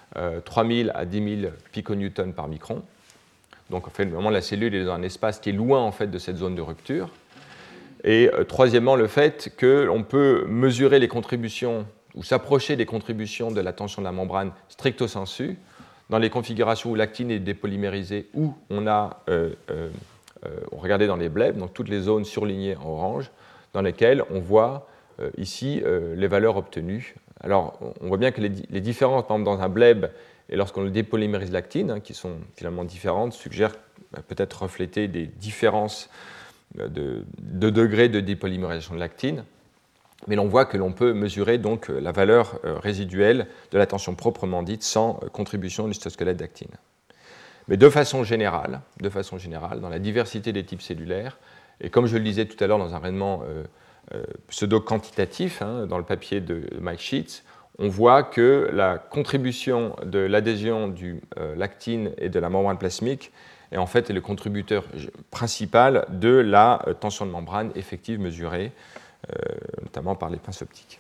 3000 à 10 000 piconewtons par micron. Donc, en fait, vraiment, la cellule est dans un espace qui est loin en fait, de cette zone de rupture. Et troisièmement, le fait qu'on peut mesurer les contributions ou s'approcher des contributions de la tension de la membrane stricto sensu dans les configurations où l'actine est dépolymérisée, où on regardait dans les blebs, donc toutes les zones surlignées en orange, dans lesquelles on voit ici les valeurs obtenues. Alors, on voit bien que les différences, par exemple, dans un bleb, et lorsqu'on dépolymérise l'actine, qui sont finalement différentes, suggèrent peut-être refléter des différences de degrés de dépolymérisation de l'actine. Mais l'on voit que l'on peut mesurer donc la valeur résiduelle de la tension proprement dite sans contribution du cytosquelette d'actine. Mais de façon générale, dans la diversité des types cellulaires, et comme je le disais tout à l'heure dans un raisonnement pseudo-quantitatif, dans le papier de Mike Sheets, on voit que la contribution de l'adhésion du l'actine et de la membrane plasmique est en fait le contributeur principal de la tension de membrane effective mesurée, notamment par les pinces optiques.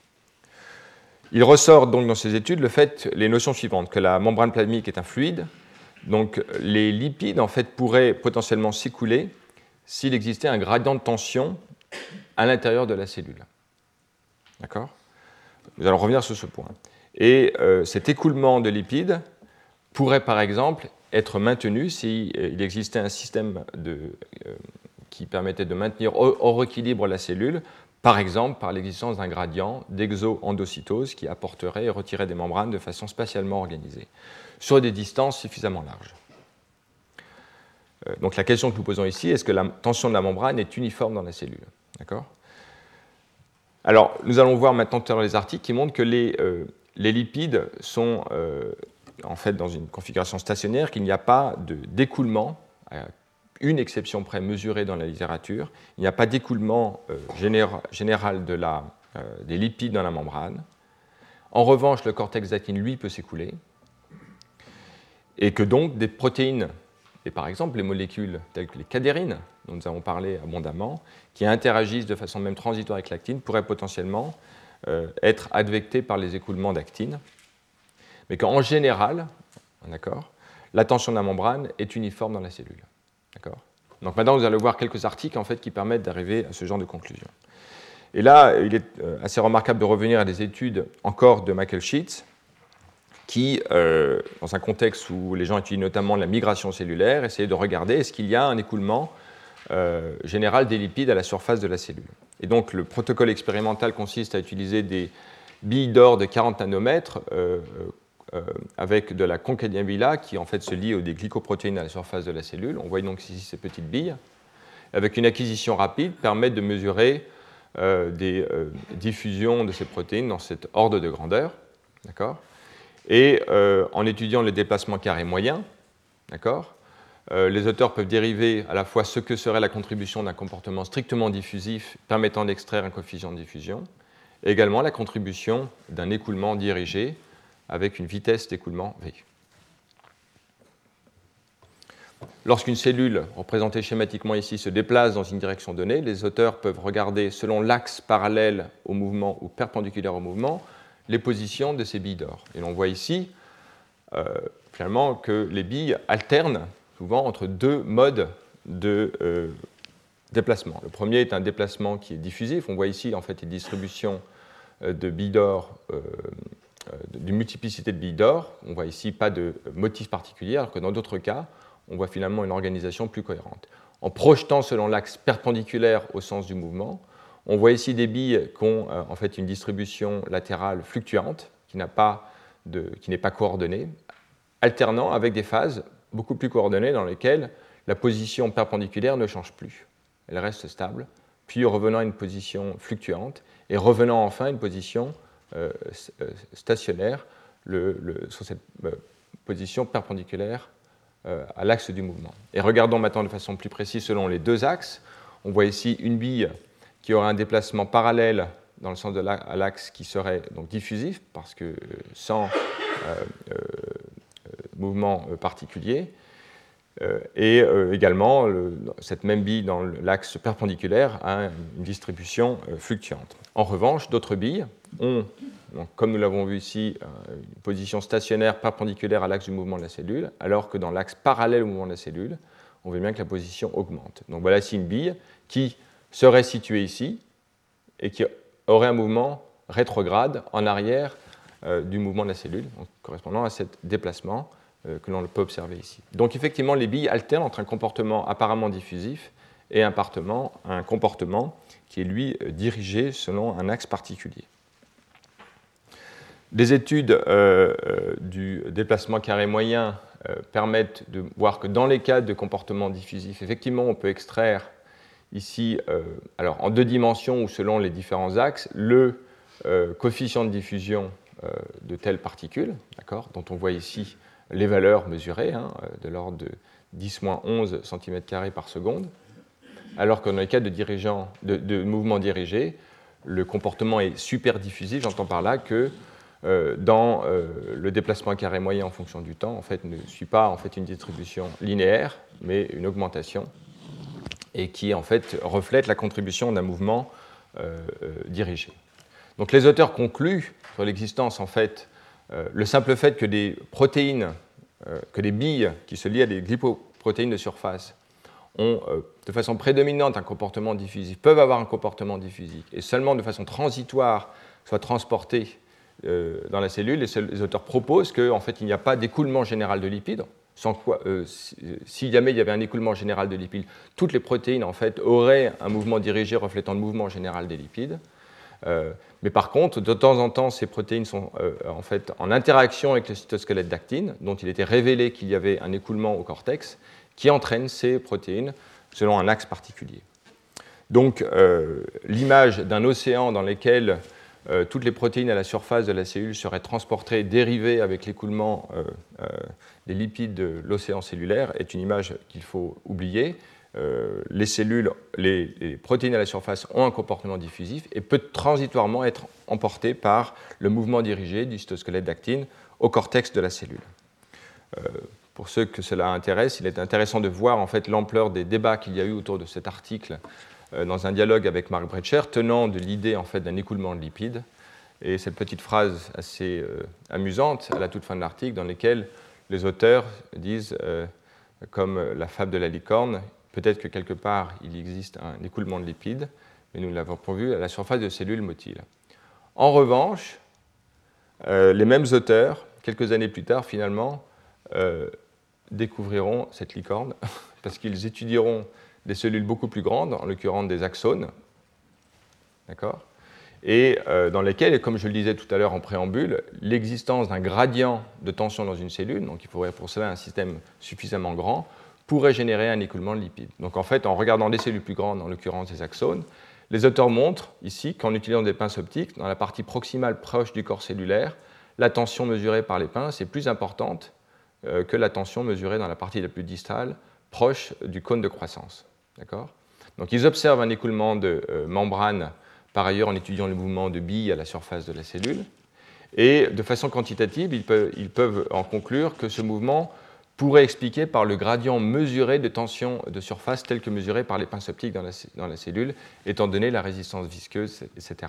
Il ressort donc dans ces études les notions suivantes, que la membrane plasmique est un fluide, donc les lipides en fait pourraient potentiellement s'écouler s'il existait un gradient de tension à l'intérieur de la cellule. D'accord ? Nous allons revenir sur ce point. Et cet écoulement de lipides pourrait, par exemple, être maintenu s'il existait un système qui permettait de maintenir hors équilibre la cellule, par exemple par l'existence d'un gradient d'exo-endocytose qui apporterait et retirerait des membranes de façon spatialement organisée, sur des distances suffisamment larges. Donc la question que nous posons ici, est-ce que la tension de la membrane est uniforme dans la cellule ? D'accord ? Alors, nous allons voir maintenant tout à l'heure les articles qui montrent que les lipides sont en fait dans une configuration stationnaire, qu'il n'y a pas d'écoulement, à une exception près mesurée dans la littérature, il n'y a pas d'écoulement général des lipides dans la membrane. En revanche, le cortex d'actine, lui, peut s'écouler, et que donc des protéines, et par exemple les molécules telles que les cadérines, dont nous avons parlé abondamment, qui interagissent de façon même transitoire avec l'actine, pourraient potentiellement être advectées par les écoulements d'actine, mais qu'en général, la tension de la membrane est uniforme dans la cellule. D'accord ? Donc maintenant, vous allez voir quelques articles en fait, qui permettent d'arriver à ce genre de conclusion. Et là, il est assez remarquable de revenir à des études encore de Michael Sheets, qui, dans un contexte où les gens étudient notamment la migration cellulaire, essayaient de regarder est-ce qu'il y a un écoulement général des lipides à la surface de la cellule. Et donc le protocole expérimental consiste à utiliser des billes d'or de 40 nanomètres avec de la concanabilia qui en fait se lie aux des glycoprotéines à la surface de la cellule. On voit donc ici ces petites billes, avec une acquisition rapide, permettent de mesurer des diffusions de ces protéines dans cet ordre de grandeur. D'accord ? Et en étudiant les déplacements carrés moyens, d'accord, les auteurs peuvent dériver à la fois ce que serait la contribution d'un comportement strictement diffusif permettant d'extraire un coefficient de diffusion, et également la contribution d'un écoulement dirigé avec une vitesse d'écoulement V. Lorsqu'une cellule, représentée schématiquement ici, se déplace dans une direction donnée, les auteurs peuvent regarder, selon l'axe parallèle au mouvement ou perpendiculaire au mouvement, les positions de ces billes d'or. Et l'on voit ici, finalement, que les billes alternent souvent entre deux modes de déplacement. Le premier est un déplacement qui est diffusif. On voit ici, en fait, une distribution de billes d'or, d'une multiplicité de billes d'or. On voit ici pas de motif particulier, alors que dans d'autres cas, on voit finalement une organisation plus cohérente. En projetant selon l'axe perpendiculaire au sens du mouvement, on voit ici des billes qui ont en fait une distribution latérale fluctuante, qui n'est pas coordonnée, alternant avec des phases beaucoup plus coordonnées dans lesquelles la position perpendiculaire ne change plus. Elle reste stable, puis revenant à une position fluctuante, et revenant enfin à une position stationnaire sur cette position perpendiculaire à l'axe du mouvement. Et regardons maintenant de façon plus précise selon les deux axes. On voit ici une bille qui aura un déplacement parallèle dans le sens à l'axe qui serait donc diffusif, parce que sans mouvement particulier, et également cette même bille dans l'axe perpendiculaire a une distribution fluctuante. En revanche, d'autres billes ont, donc, comme nous l'avons vu ici, une position stationnaire perpendiculaire à l'axe du mouvement de la cellule, alors que dans l'axe parallèle au mouvement de la cellule, on voit bien que la position augmente. Donc voilà ici une bille qui serait située ici et qui aurait un mouvement rétrograde en arrière du mouvement de la cellule, donc, correspondant à ce déplacement que l'on peut observer ici. Donc effectivement, les billes alternent entre un comportement apparemment diffusif et un comportement qui est, lui, dirigé selon un axe particulier. Des études du déplacement carré moyen permettent de voir que dans les cas de comportement diffusif, effectivement, on peut extraire ici, alors en deux dimensions ou selon les différents axes, le coefficient de diffusion de telles particules, dont on voit ici les valeurs mesurées, de l'ordre de 10-11 cm² par seconde, alors que dans les cas de mouvement dirigé, le comportement est super diffusif. J'entends par là que dans le déplacement carré moyen en fonction du temps, en fait, ne suit pas en fait, une distribution linéaire, mais une augmentation, et qui en fait reflète la contribution d'un mouvement dirigé. Donc les auteurs concluent sur l'existence, en fait, le simple fait que des protéines, que des billes qui se lient à des glycoprotéines de surface ont de façon prédominante un comportement diffusif, peuvent avoir un comportement diffusif, et seulement de façon transitoire soient transportées dans la cellule. Les auteurs proposent qu'en fait, il n'y a pas d'écoulement général de lipides, sans quoi, si jamais il y avait un écoulement général de lipides, toutes les protéines en fait, auraient un mouvement dirigé reflétant le mouvement général des lipides. Mais par contre, de temps en temps, ces protéines sont en fait en interaction avec le cytosquelette d'actine, dont il était révélé qu'il y avait un écoulement au cortex, qui entraîne ces protéines selon un axe particulier. Donc, l'image d'un océan dans lequel toutes les protéines à la surface de la cellule seraient transportées, dérivées avec l'écoulement des lipides de l'océan cellulaire est une image qu'il faut oublier. Les protéines à la surface ont un comportement diffusif et peut transitoirement être emporté par le mouvement dirigé du cytosquelette d'actine au cortex de la cellule. Pour ceux que cela intéresse, il est intéressant de voir en fait, l'ampleur des débats qu'il y a eu autour de cet article dans un dialogue avec Mark Brecher, tenant de l'idée en fait, d'un écoulement de lipides. Et cette petite phrase assez amusante à la toute fin de l'article, dans laquelle les auteurs disent, comme la fable de la licorne, peut-être que quelque part il existe un écoulement de lipides, mais nous ne l'avons pas vu à la surface de cellules motiles. En revanche, les mêmes auteurs, quelques années plus tard, finalement, découvriront cette licorne, parce qu'ils étudieront des cellules beaucoup plus grandes, en l'occurrence des axones, d'accord, et dans lesquelles, et comme je le disais tout à l'heure en préambule, l'existence d'un gradient de tension dans une cellule, donc il faudrait pour cela un système suffisamment grand, pourrait générer un écoulement de lipides. Donc en fait, en regardant des cellules plus grandes, en l'occurrence des axones, les auteurs montrent ici qu'en utilisant des pinces optiques, dans la partie proximale proche du corps cellulaire, la tension mesurée par les pinces est plus importante que la tension mesurée dans la partie la plus distale, proche du cône de croissance. D'accord ? Donc ils observent un écoulement de membrane, par ailleurs en étudiant le mouvement de billes à la surface de la cellule, et de façon quantitative, ils peuvent en conclure que ce mouvement pourrait expliquer par le gradient mesuré de tension de surface tel que mesuré par les pinces optiques dans la cellule, étant donné la résistance visqueuse, etc.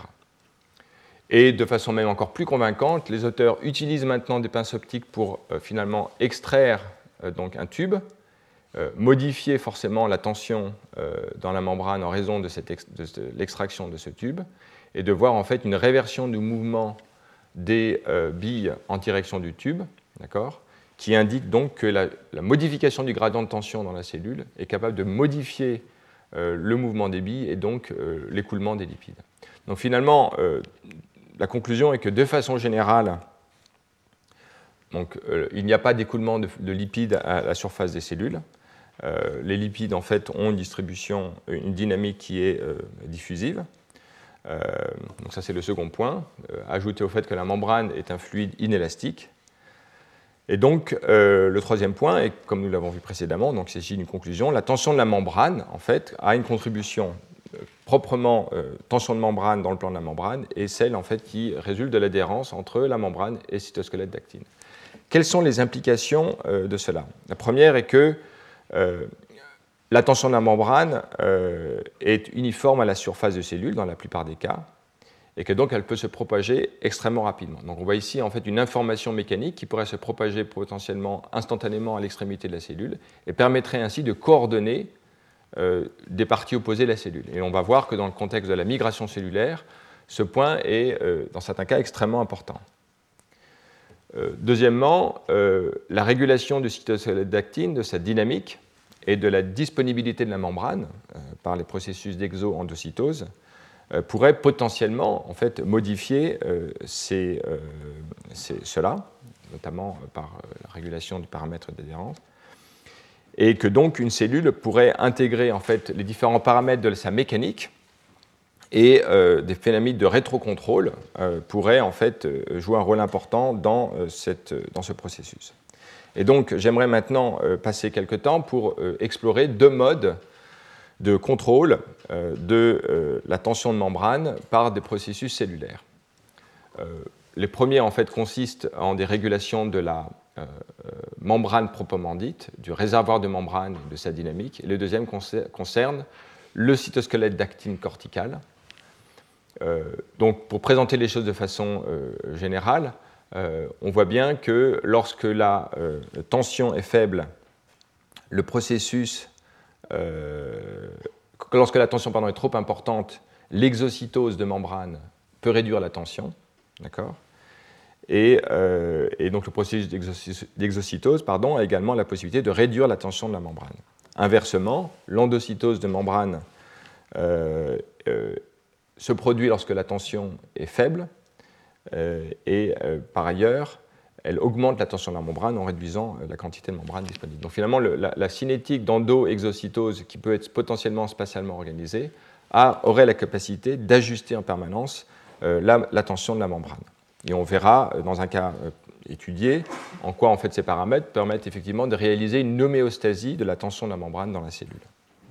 Et de façon même encore plus convaincante, les auteurs utilisent maintenant des pinces optiques pour finalement extraire donc un tube, modifier forcément la tension dans la membrane en raison de l'extraction de ce tube, et de voir en fait une réversion du mouvement des billes en direction du tube, d'accord, qui indique donc que la modification du gradient de tension dans la cellule est capable de modifier le mouvement des billes et donc l'écoulement des lipides. Donc finalement, la conclusion est que de façon générale, donc, il n'y a pas d'écoulement de lipides à la surface des cellules. Les lipides en fait ont une dynamique qui est diffusive. Donc ça c'est le second point, ajouté au fait que la membrane est un fluide inélastique. Et donc le troisième point, et comme nous l'avons vu précédemment, donc c'est ici une conclusion, la tension de la membrane en fait a une contribution proprement tension de membrane dans le plan de la membrane et celle en fait qui résulte de l'adhérence entre la membrane et le cytosquelette d'actine. Quelles sont les implications de cela ? La première est que la tension de la membrane est uniforme à la surface de cellules dans la plupart des cas et que donc elle peut se propager extrêmement rapidement. Donc on voit ici en fait une information mécanique qui pourrait se propager potentiellement instantanément à l'extrémité de la cellule et permettrait ainsi de coordonner des parties opposées de la cellule. Et on va voir que dans le contexte de la migration cellulaire, ce point est dans certains cas extrêmement important. Deuxièmement, la régulation du cytosquelette d'actine, de sa dynamique et de la disponibilité de la membrane par les processus d'exo-endocytose pourrait potentiellement en fait, modifier cela, notamment par la régulation du paramètre d'adhérence, et que donc une cellule pourrait intégrer en fait, les différents paramètres de sa mécanique et des phénomènes de rétrocontrôle pourraient en fait, jouer un rôle important dans ce processus. Et donc, j'aimerais maintenant passer quelques temps pour explorer deux modes de contrôle de la tension de membrane par des processus cellulaires. Les premiers, en fait, consistent en des régulations de la membrane proprement dite, du réservoir de membrane et de sa dynamique. Et le deuxième concerne le cytosquelette d'actine corticale. Donc, pour présenter les choses de façon générale, on voit bien que lorsque la tension est faible, lorsque la tension est trop importante, l'exocytose de membrane peut réduire la tension, d'accord ? Et donc le processus d'exocytose a également la possibilité de réduire la tension de la membrane. Inversement, l'endocytose de membrane se produit lorsque la tension est faible et par ailleurs, elle augmente la tension de la membrane en réduisant la quantité de membrane disponible. Donc finalement, la cinétique d'endo-exocytose qui peut être potentiellement spatialement organisée aurait la capacité d'ajuster en permanence la tension de la membrane. Et on verra dans un cas étudié en quoi en fait, ces paramètres permettent effectivement de réaliser une homéostasie de la tension de la membrane dans la cellule. D'accord ?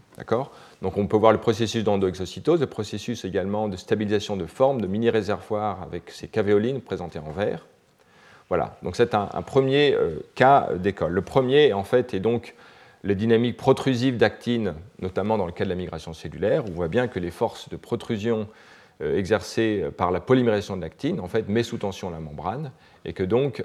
Donc on peut voir le processus d'endoexocytose, le processus également de stabilisation de forme, de mini-réservoirs avec ces cavéolines présentées en vert. Voilà, donc c'est un premier cas d'école. Le premier, en fait, est donc les dynamiques protrusives d'actine, notamment dans le cas de la migration cellulaire. On voit bien que les forces de protrusion exercées par la polymérisation de l'actine, en fait, met sous tension la membrane, et que donc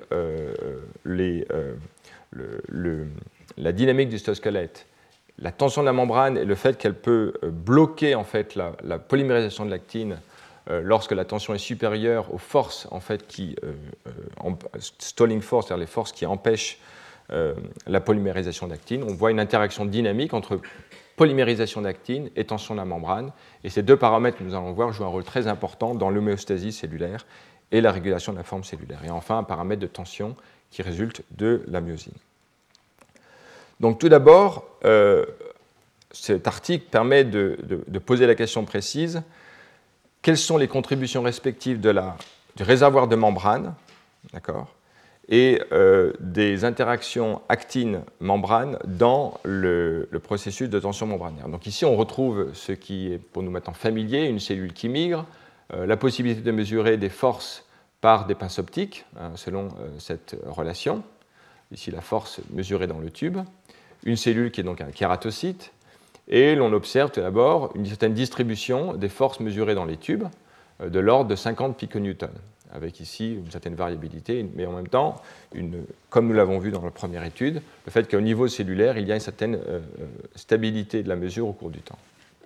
la dynamique du cytosquelette, la tension de la membrane et le fait qu'elle peut bloquer en fait, la polymérisation de l'actine lorsque la tension est supérieure aux forces en fait, stalling force, c'est-à-dire les forces qui empêchent la polymérisation d'actine, on voit une interaction dynamique entre polymérisation d'actine et tension de la membrane. Et ces deux paramètres que nous allons voir jouent un rôle très important dans l'homéostasie cellulaire et la régulation de la forme cellulaire. Et enfin, un paramètre de tension qui résulte de la myosine. Donc tout d'abord, cet article permet de poser la question précise: quelles sont les contributions respectives du réservoir de membrane, d'accord, et des interactions actine-membrane dans le processus de tension membranaire. Donc ici, on retrouve ce qui est pour nous maintenant familier, une cellule qui migre, la possibilité de mesurer des forces par des pinces optiques, selon cette relation. Ici, la force mesurée dans le tube. Une cellule qui est donc un kératocyte. Et l'on observe tout d'abord une certaine distribution des forces mesurées dans les tubes de l'ordre de 50 piconewtons, avec ici une certaine variabilité, mais en même temps, comme nous l'avons vu dans la première étude, le fait qu'au niveau cellulaire, il y a une certaine stabilité de la mesure au cours du temps.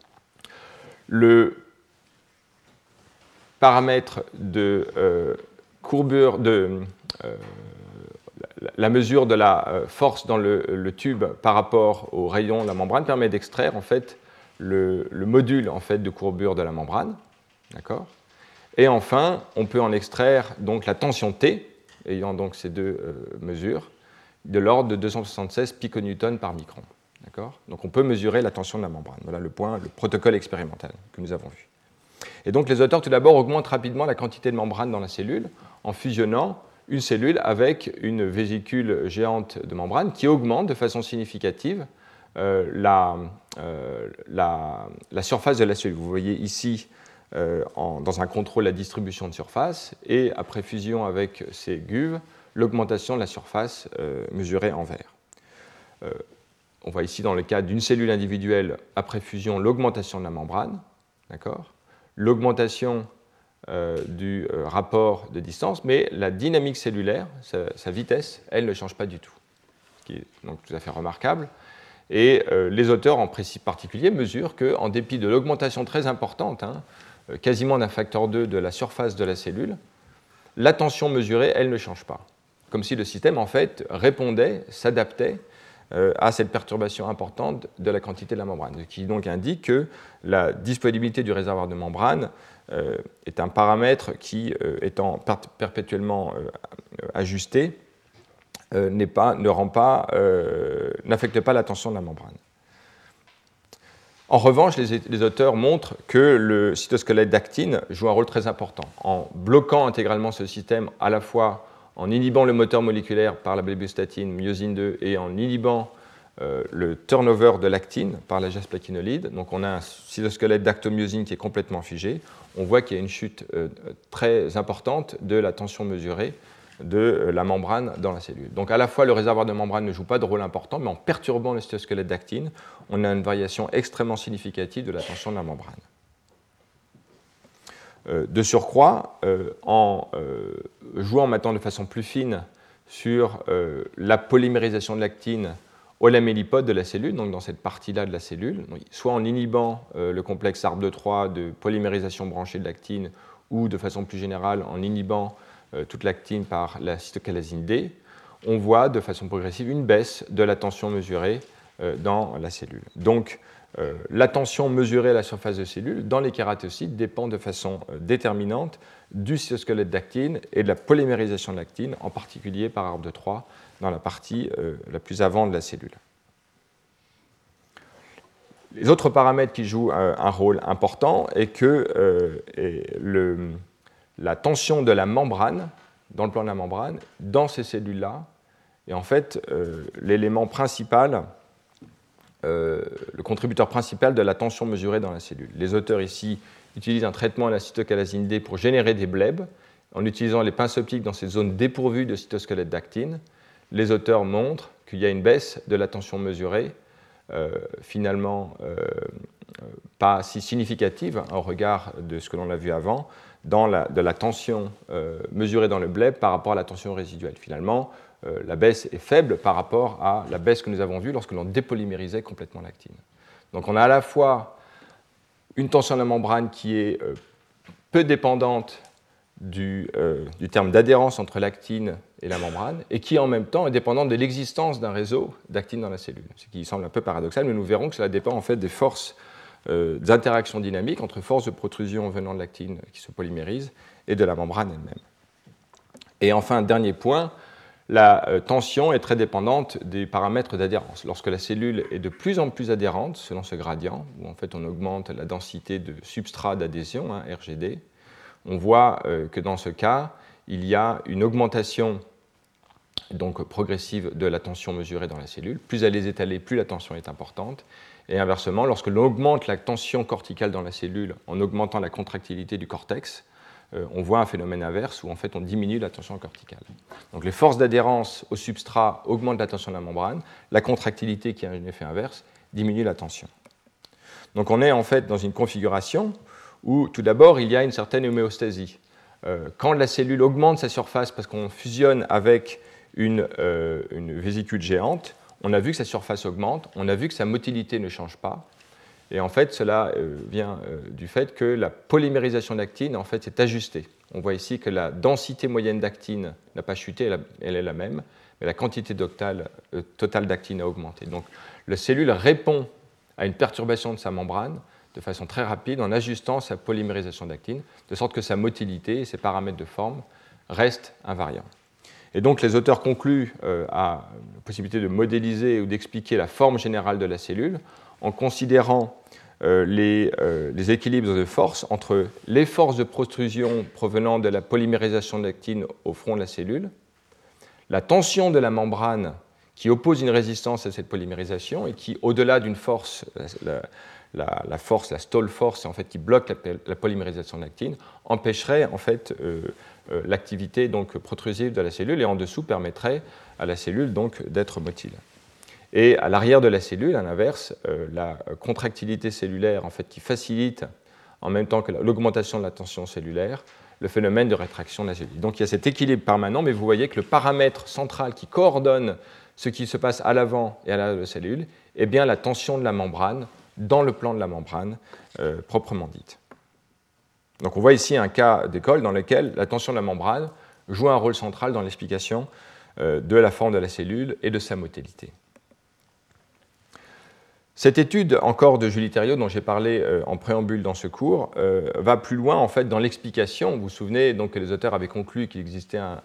Le paramètre de courbure la mesure de la force dans le tube par rapport au rayon de la membrane permet d'extraire en fait le module en fait de courbure de la membrane, d'accord. Et enfin, on peut en extraire donc la tension T, ayant donc ces deux mesures, de l'ordre de 276 piconewtons par micron, d'accord. Donc on peut mesurer la tension de la membrane. Voilà le protocole expérimental que nous avons vu. Et donc les auteurs tout d'abord augmentent rapidement la quantité de membrane dans la cellule en fusionnant une cellule avec une vésicule géante de membrane qui augmente de façon significative la surface de la cellule. Vous voyez ici, dans un contrôle, la distribution de surface, et après fusion avec ces GUV, l'augmentation de la surface mesurée en vert. On voit ici, dans le cas d'une cellule individuelle, après fusion, l'augmentation de la membrane, d'accord, l'augmentation du rapport de distance, mais la dynamique cellulaire, sa vitesse, elle ne change pas du tout, ce qui est donc tout à fait remarquable. Et les auteurs, en principe particulier, mesurent qu'en dépit de l'augmentation très importante, quasiment d'un facteur 2 de la surface de la cellule, la tension mesurée, elle ne change pas. Comme si le système, en fait, répondait, s'adaptait à cette perturbation importante de la quantité de la membrane, ce qui donc indique que la disponibilité du réservoir de membrane est un paramètre qui, étant perpétuellement ajusté, n'affecte pas la tension de la membrane. En revanche, les auteurs montrent que le cytosquelette d'actine joue un rôle très important en bloquant intégralement ce système, à la fois en inhibant le moteur moléculaire par la blebustatine, myosine 2, et en inhibant le turnover de l'actine par la jasplakinolide. Donc on a un cytosquelette d'actomyosine qui est complètement figé. On voit qu'il y a une chute très importante de la tension mesurée de la membrane dans la cellule. Donc à la fois le réservoir de membrane ne joue pas de rôle important, mais en perturbant le cytosquelette d'actine, on a une variation extrêmement significative de la tension de la membrane. De surcroît, en jouant maintenant de façon plus fine sur la polymérisation de l'actine au lamellipode de la cellule, donc dans cette partie-là de la cellule, soit en inhibant le complexe ARB2-3 de polymérisation branchée de l'actine, ou de façon plus générale en inhibant toute l'actine par la cytocalasine D, on voit de façon progressive une baisse de la tension mesurée dans la cellule. Donc, la tension mesurée à la surface de cellule dans les kératocytes dépend de façon déterminante du cytosquelette d'actine et de la polymérisation de l'actine, en particulier par ARB2-3 dans la partie la plus avant de la cellule. Les autres paramètres qui jouent un rôle important est que la tension de la membrane, dans le plan de la membrane, dans ces cellules-là, est en fait l'élément principal, le contributeur principal de la tension mesurée dans la cellule. Les auteurs ici utilisent un traitement à la cytocalasine D pour générer des blebs, en utilisant les pinces optiques dans ces zones dépourvues de cytosquelette d'actine. Les auteurs montrent qu'il y a une baisse de la tension mesurée, finalement pas si significative au regard de ce que l'on a vu avant, de la tension mesurée dans le bleb par rapport à la tension résiduelle. Finalement, la baisse est faible par rapport à la baisse que nous avons vue lorsque l'on dépolymérisait complètement l'actine. Donc on a à la fois une tension de la membrane qui est peu dépendante du terme d'adhérence entre l'actine et la membrane, et qui en même temps est dépendante de l'existence d'un réseau d'actine dans la cellule. Ce qui semble un peu paradoxal, mais nous verrons que cela dépend en fait des forces, des interactions dynamiques entre forces de protrusion venant de l'actine qui se polymérise et de la membrane elle-même. Et enfin, dernier point, la tension est très dépendante des paramètres d'adhérence. Lorsque la cellule est de plus en plus adhérente, selon ce gradient, où en fait on augmente la densité de substrat d'adhésion, RGD, on voit que dans ce cas, il y a une augmentation donc progressive de la tension mesurée dans la cellule. Plus elle est étalée, plus la tension est importante. Et inversement, lorsque l'on augmente la tension corticale dans la cellule en augmentant la contractilité du cortex, on voit un phénomène inverse où en fait on diminue la tension corticale. Donc les forces d'adhérence au substrat augmentent la tension de la membrane, la contractilité qui a un effet inverse diminue la tension. Donc on est en fait dans une configuration où tout d'abord il y a une certaine homéostasie. Quand la cellule augmente sa surface parce qu'on fusionne avec une vésicule géante, on a vu que sa surface augmente, on a vu que sa motilité ne change pas. Et en fait, cela vient du fait que la polymérisation d'actine en fait, s'est ajustée. On voit ici que la densité moyenne d'actine n'a pas chuté, elle est la même, mais la quantité totale d'actine a augmenté. Donc la cellule répond à une perturbation de sa membrane de façon très rapide en ajustant sa polymérisation d'actine, de sorte que sa motilité et ses paramètres de forme restent invariants. Et donc les auteurs concluent à la possibilité de modéliser ou d'expliquer la forme générale de la cellule en considérant les équilibres de force entre les forces de protrusion provenant de la polymérisation d'actine au front de la cellule, la tension de la membrane qui oppose une résistance à cette polymérisation et qui, au-delà d'une force, la stall force en fait, qui bloque la polymérisation d'actine, empêcherait en fait, l'activité donc, protrusive de la cellule et en dessous permettrait à la cellule donc, d'être motile. Et à l'arrière de la cellule, à l'inverse, la contractilité cellulaire en fait, qui facilite en même temps que l'augmentation de la tension cellulaire, le phénomène de rétraction de la cellule. Donc il y a cet équilibre permanent, mais vous voyez que le paramètre central qui coordonne ce qui se passe à l'avant et à l'arrière de la cellule est bien la tension de la membrane dans le plan de la membrane proprement dite. Donc on voit ici un cas d'école dans lequel la tension de la membrane joue un rôle central dans l'explication de la forme de la cellule et de sa motilité. Cette étude encore de Julie Thériault, dont j'ai parlé en préambule dans ce cours, va plus loin en fait, dans l'explication. Vous vous souvenez donc, que les auteurs avaient conclu qu'il existait un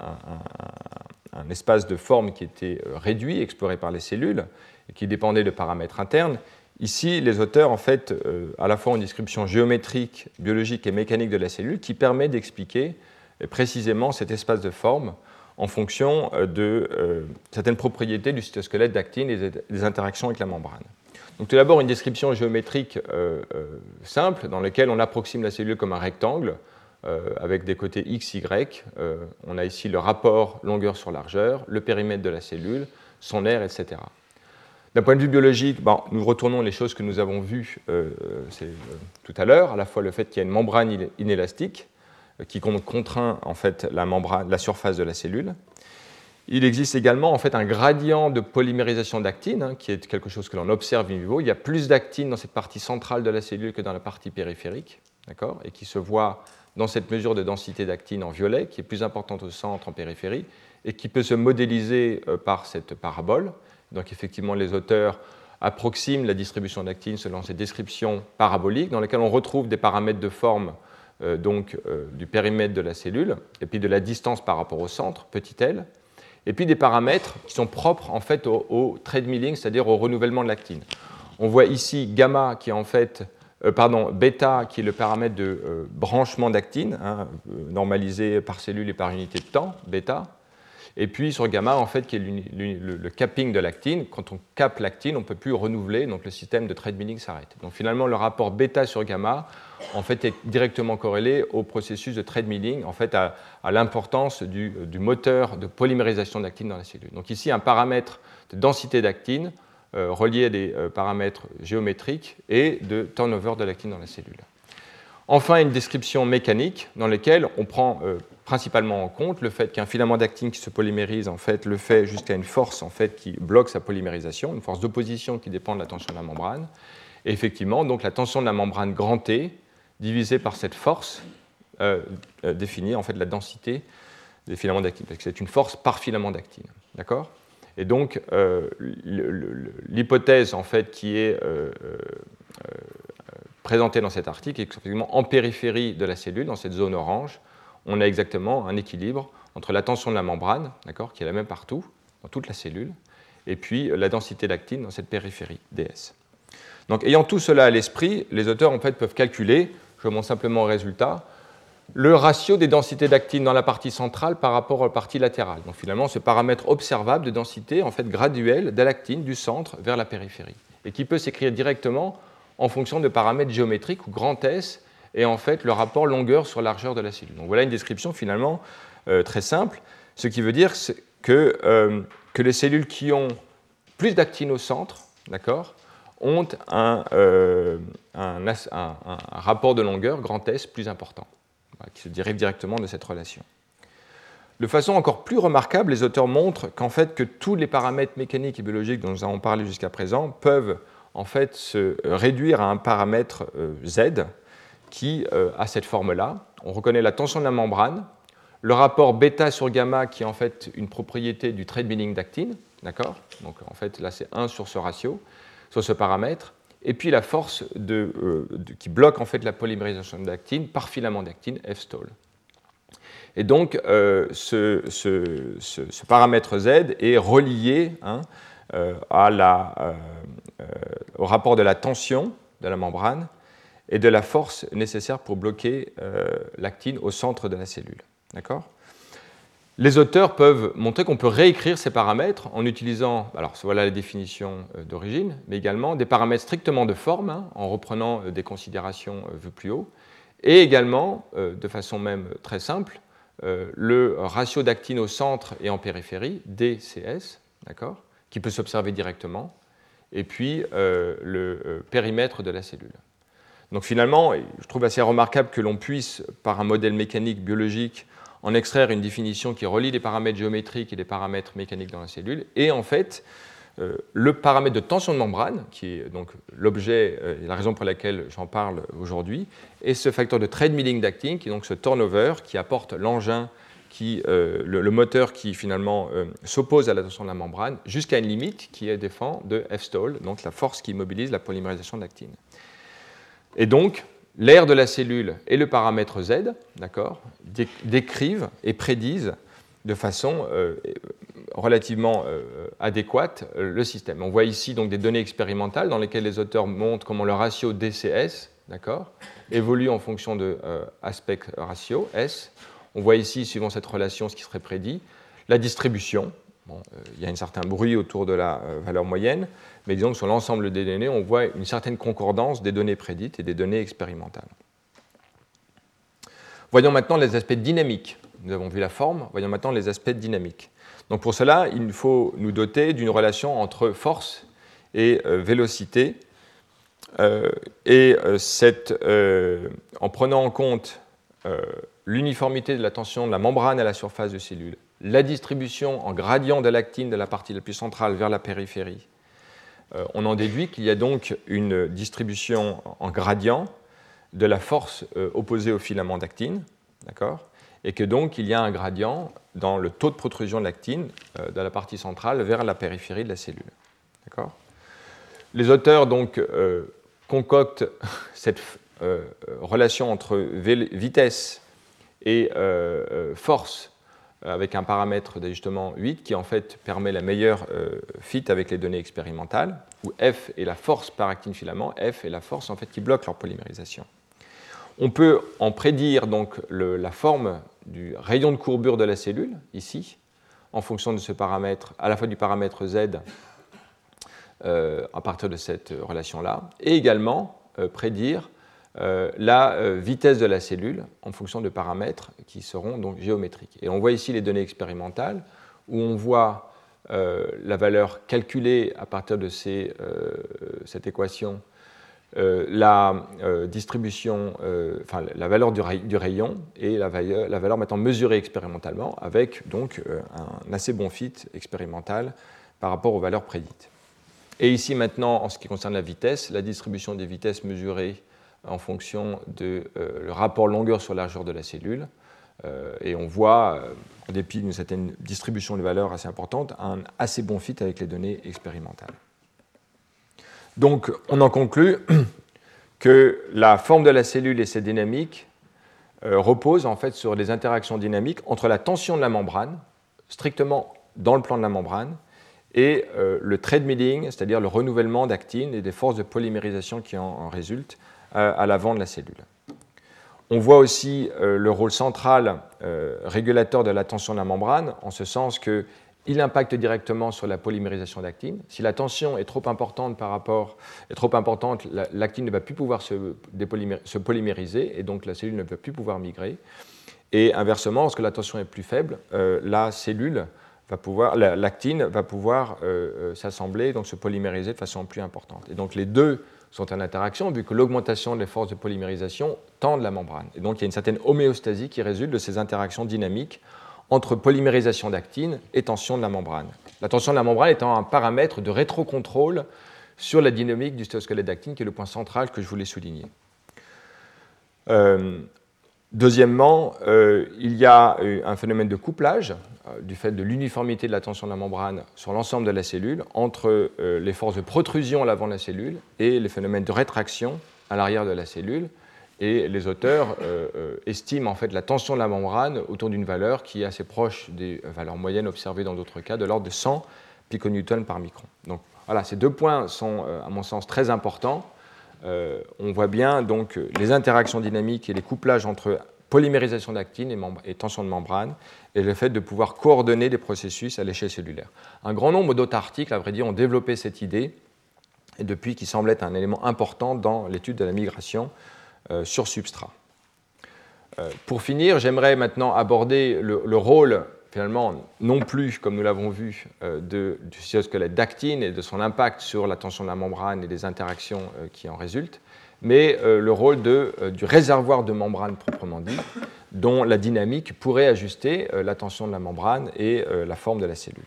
espace de forme qui était réduit, exploré par les cellules, et qui dépendait de paramètres internes. Ici, les auteurs en fait, à la fois une description géométrique, biologique et mécanique de la cellule qui permet d'expliquer précisément cet espace de forme en fonction de certaines propriétés du cytosquelette d'actine et des interactions avec la membrane. Donc, tout d'abord, une description géométrique simple dans laquelle on approxime la cellule comme un rectangle avec des côtés x, y. On a ici le rapport longueur sur largeur, le périmètre de la cellule, son aire, etc. D'un point de vue biologique, nous retournons les choses que nous avons vues tout à l'heure, à la fois le fait qu'il y a une membrane inélastique qui contraint en fait, la surface de la cellule. Il existe également en fait, un gradient de polymérisation d'actine, qui est quelque chose que l'on observe in vivo. Il y a plus d'actine dans cette partie centrale de la cellule que dans la partie périphérique, et qui se voit dans cette mesure de densité d'actine en violet, qui est plus importante au centre, en périphérie, et qui peut se modéliser par cette parabole. Donc effectivement, les auteurs approximent la distribution d'actine selon ces descriptions paraboliques, dans lesquelles on retrouve des paramètres de forme du périmètre de la cellule, et puis de la distance par rapport au centre, petit l, et puis des paramètres qui sont propres en fait au trade milling, c'est-à-dire au renouvellement de l'actine. On voit ici gamma qui est en fait, bêta qui est le paramètre de branchement d'actine, normalisé par cellule et par unité de temps, bêta. Et puis sur gamma, en fait, qui est le capping de l'actine. Quand on capte l'actine, on ne peut plus renouveler, donc le système de trade milling s'arrête. Donc finalement, le rapport bêta sur gamma, en fait, est directement corrélé au processus de trade milling, en fait, à l'importance du moteur de polymérisation d'actine dans la cellule. Donc ici, un paramètre de densité d'actine relié à des paramètres géométriques et de turnover de l'actine dans la cellule. Enfin, une description mécanique dans laquelle on prend principalement en compte le fait qu'un filament d'actine qui se polymérise en fait, le fait jusqu'à une force en fait, qui bloque sa polymérisation, une force d'opposition qui dépend de la tension de la membrane. Et effectivement, donc, la tension de la membrane grand T divisée par cette force définit en fait, la densité des filaments d'actine, parce que c'est une force par filament d'actine. D'accord ? Et donc, l'hypothèse en fait, qui est présentée dans cet article est qu'effectivement, en périphérie de la cellule, dans cette zone orange, on a exactement un équilibre entre la tension de la membrane, d'accord, qui est la même partout, dans toute la cellule, et puis la densité d'actine dans cette périphérie, ds. Donc, ayant tout cela à l'esprit, les auteurs en fait, peuvent calculer, je vous montre simplement le résultat, le ratio des densités d'actine dans la partie centrale par rapport à la partie latérale. Donc finalement, ce paramètre observable de densité en fait, graduelle de l'actine du centre vers la périphérie, et qui peut s'écrire directement en fonction de paramètres géométriques où grand S est en fait le rapport longueur sur largeur de la cellule. Donc voilà une description finalement très simple, ce qui veut dire que les cellules qui ont plus d'actine au centre, d'accord, ont un rapport de longueur grand S plus important, qui se dérive directement de cette relation. De façon encore plus remarquable, les auteurs montrent qu'en fait que tous les paramètres mécaniques et biologiques dont nous avons parlé jusqu'à présent peuvent en fait se réduire à un paramètre Z qui a cette forme-là. On reconnaît la tension de la membrane, le rapport bêta sur gamma qui est en fait une propriété du trade binding d'actine, d'accord ? Donc en fait là c'est 1 sur ce ratio, sur ce paramètre, et puis la force qui bloque en fait la polymérisation d'actine par filament d'actine, F stall. Et donc ce paramètre Z est relié au rapport de la tension de la membrane et de la force nécessaire pour bloquer l'actine au centre de la cellule. D'accord ? Les auteurs peuvent montrer qu'on peut réécrire ces paramètres en utilisant, alors voilà la définition d'origine, mais également des paramètres strictement de forme, en reprenant des considérations vues plus haut, et également, de façon même très simple, le ratio d'actine au centre et en périphérie, DCS, d'accord, qui peut s'observer directement, et puis le périmètre de la cellule. Donc finalement, je trouve assez remarquable que l'on puisse, par un modèle mécanique biologique, en extraire une définition qui relie les paramètres géométriques et les paramètres mécaniques dans la cellule, et en fait, le paramètre de tension de membrane, qui est donc l'objet et la raison pour laquelle j'en parle aujourd'hui, et ce facteur de trade binding d'actine, qui est donc ce turnover, qui apporte l'engin, le moteur qui finalement s'oppose à la tension de la membrane, jusqu'à une limite qui est défend de F stall, donc la force qui mobilise la polymérisation d'actine. Et donc, l'aire de la cellule et le paramètre Z, d'accord, décrivent et prédisent de façon relativement adéquate le système. On voit ici donc des données expérimentales dans lesquelles les auteurs montrent comment le ratio DCS, d'accord, évolue en fonction de aspect ratio S. On voit ici, suivant cette relation, ce qui serait prédit, la distribution. Bon, il y a un certain bruit autour de la valeur moyenne, mais disons que sur l'ensemble des données, on voit une certaine concordance des données prédites et des données expérimentales. Voyons maintenant les aspects dynamiques. Nous avons vu la forme, voyons maintenant les aspects dynamiques. Donc pour cela, il faut nous doter d'une relation entre force et vélocité, en prenant en compte l'uniformité de la tension de la membrane à la surface de cellule, la distribution en gradient de l'actine de la partie la plus centrale vers la périphérie. On en déduit qu'il y a donc une distribution en gradient de la force opposée au filament d'actine, d'accord, et que donc il y a un gradient dans le taux de protrusion de l'actine de la partie centrale vers la périphérie de la cellule. D'accord ? Les auteurs donc concoctent cette relation entre vitesse et force avec un paramètre d'ajustement 8 qui en fait permet la meilleure fit avec les données expérimentales, où F est la force par actine filament, F est la force en fait qui bloque leur polymérisation. On peut en prédire donc la forme du rayon de courbure de la cellule, ici, en fonction de ce paramètre, à la fois du paramètre Z à partir de cette relation-là, et également prédire la vitesse de la cellule en fonction de paramètres qui seront donc géométriques. Et on voit ici les données expérimentales où on voit la valeur calculée à partir de cette équation, la distribution, enfin la valeur du rayon et la valeur maintenant mesurée expérimentalement avec donc un assez bon fit expérimental par rapport aux valeurs prédites. Et ici maintenant, en ce qui concerne la vitesse, la distribution des vitesses mesurées en fonction du rapport longueur sur largeur de la cellule Et on voit, en dépit d'une certaine distribution de valeurs assez importante, un assez bon fit avec les données expérimentales. Donc, on en conclut que la forme de la cellule et ses dynamiques reposent en fait sur des interactions dynamiques entre la tension de la membrane, strictement dans le plan de la membrane, et le trade milling, c'est-à-dire le renouvellement d'actine et des forces de polymérisation qui en résultent à l'avant de la cellule. On voit aussi le rôle central régulateur de la tension de la membrane, en ce sens qu'il impacte directement sur la polymérisation d'actine. Si la tension est trop importante l'actine ne va plus pouvoir se polymériser, et donc la cellule ne peut plus pouvoir migrer. Et inversement, lorsque la tension est plus faible, l'actine va pouvoir s'assembler, donc se polymériser de façon plus importante. Et donc les deux sont en interaction, vu que l'augmentation des forces de polymérisation tend la membrane. Et donc il y a une certaine homéostasie qui résulte de ces interactions dynamiques entre polymérisation d'actine et tension de la membrane. La tension de la membrane étant un paramètre de rétrocontrôle sur la dynamique du sténosquelette d'actine, qui est le point central que je voulais souligner. Deuxièmement, il y a un phénomène de couplage du fait de l'uniformité de la tension de la membrane sur l'ensemble de la cellule entre les forces de protrusion à l'avant de la cellule et les phénomènes de rétraction à l'arrière de la cellule. Et les auteurs estiment en fait la tension de la membrane autour d'une valeur qui est assez proche des valeurs moyennes observées dans d'autres cas, de l'ordre de 100 piconewtons par micron. Donc voilà, ces deux points sont à mon sens très importants. On voit bien donc les interactions dynamiques et les couplages entre polymérisation d'actine et tension de membrane, et le fait de pouvoir coordonner des processus à l'échelle cellulaire. Un grand nombre d'autres articles, à vrai dire, ont développé cette idée, et depuis qui semble être un élément important dans l'étude de la migration sur substrat. Pour finir, j'aimerais maintenant aborder le rôle, finalement, non plus, comme nous l'avons vu, du cytosquelette d'actine et de son impact sur la tension de la membrane et des interactions qui en résultent, mais le rôle du réservoir de membrane proprement dit, dont la dynamique pourrait ajuster la tension de la membrane et la forme de la cellule.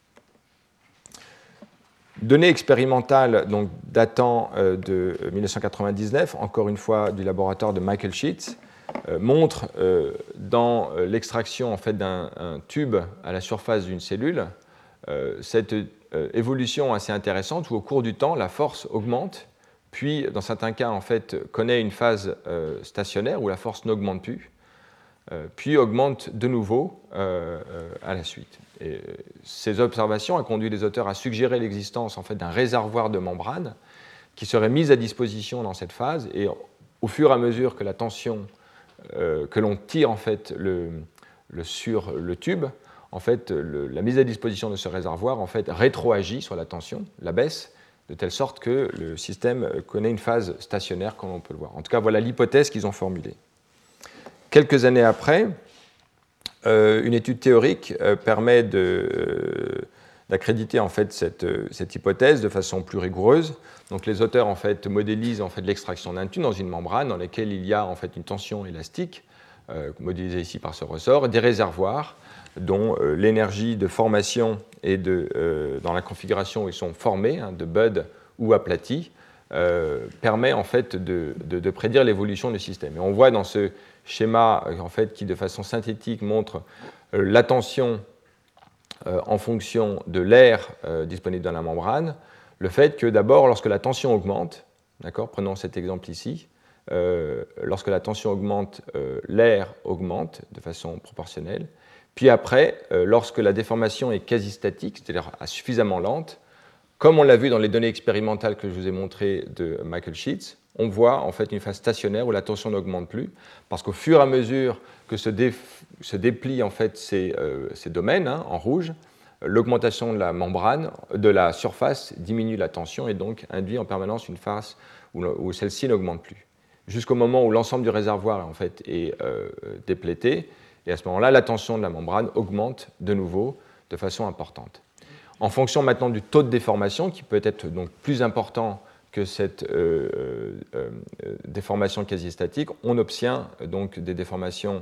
Données expérimentales donc, datant de 1999, encore une fois du laboratoire de Michael Sheets, montrent dans l'extraction en fait, d'un tube à la surface d'une cellule cette évolution assez intéressante où au cours du temps la force augmente, puis dans certains cas en fait, connaît une phase stationnaire où la force n'augmente plus, puis augmente de nouveau à la suite. Et ces observations ont conduit les auteurs à suggérer l'existence en fait, d'un réservoir de membrane qui serait mis à disposition dans cette phase, et au fur et à mesure que la tension que l'on tire en fait, sur le tube, en fait, la mise à disposition de ce réservoir en fait, rétroagit sur la tension, la baisse, de telle sorte que le système connaît une phase stationnaire, comme on peut le voir. En tout cas, voilà l'hypothèse qu'ils ont formulée. Quelques années après, une étude théorique permet d'accréditer en fait, cette hypothèse de façon plus rigoureuse. Donc, les auteurs en fait, modélisent en fait, l'extraction d'un tube dans une membrane dans laquelle il y a en fait, une tension élastique, modélisée ici par ce ressort, et des réservoirs dont l'énergie de formation et dans la configuration où ils sont formés, de bud ou aplatis, permet en fait, de prédire l'évolution du système. Et on voit dans ce schéma en fait, qui, de façon synthétique, montre la tension en fonction de l'air disponible dans la membrane, le fait que d'abord, lorsque la tension augmente, prenons cet exemple ici, lorsque la tension augmente, l'air augmente de façon proportionnelle, puis après, lorsque la déformation est quasi statique, c'est-à-dire suffisamment lente, comme on l'a vu dans les données expérimentales que je vous ai montrées de Michael Sheets, on voit en fait une phase stationnaire où la tension n'augmente plus, parce qu'au fur et à mesure que se déplient en fait ces domaines en rouge, l'augmentation de la membrane, de la surface diminue la tension et donc induit en permanence une phase où celle-ci n'augmente plus. Jusqu'au moment où l'ensemble du réservoir en fait, est déplété, et à ce moment-là, la tension de la membrane augmente de nouveau de façon importante. En fonction maintenant du taux de déformation, qui peut être donc plus important que cette déformation quasi-statique, on obtient donc des déformations,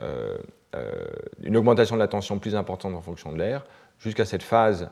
une augmentation de la tension plus importante en fonction de l'air, jusqu'à cette phase,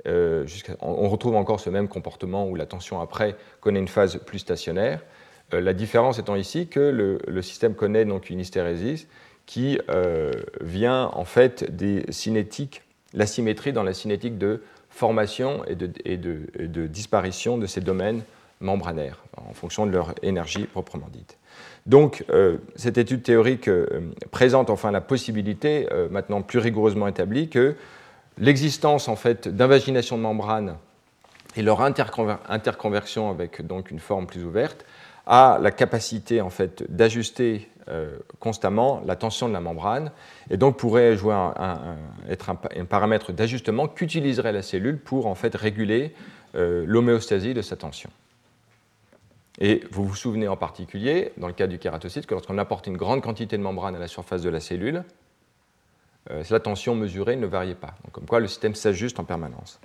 on retrouve encore ce même comportement où la tension après connaît une phase plus stationnaire. La différence étant ici que le système connaît donc une hystérésis qui vient en fait des cinétiques, la symétrie dans la cinétique de formation et de disparition de ces domaines membranaires en fonction de leur énergie proprement dite. Donc, cette étude théorique présente enfin la possibilité, maintenant plus rigoureusement établie, que l'existence en fait d'invagination de membranes et leur interconversion avec donc une forme plus ouverte a la capacité en fait d'ajuster constamment la tension de la membrane et donc pourrait jouer être un paramètre d'ajustement qu'utiliserait la cellule pour en fait réguler l'homéostasie de sa tension. Et vous vous souvenez en particulier, dans le cas du kératocyte, que lorsqu'on apporte une grande quantité de membrane à la surface de la cellule, la tension mesurée ne variait pas. Donc, comme quoi le système s'ajuste en permanence.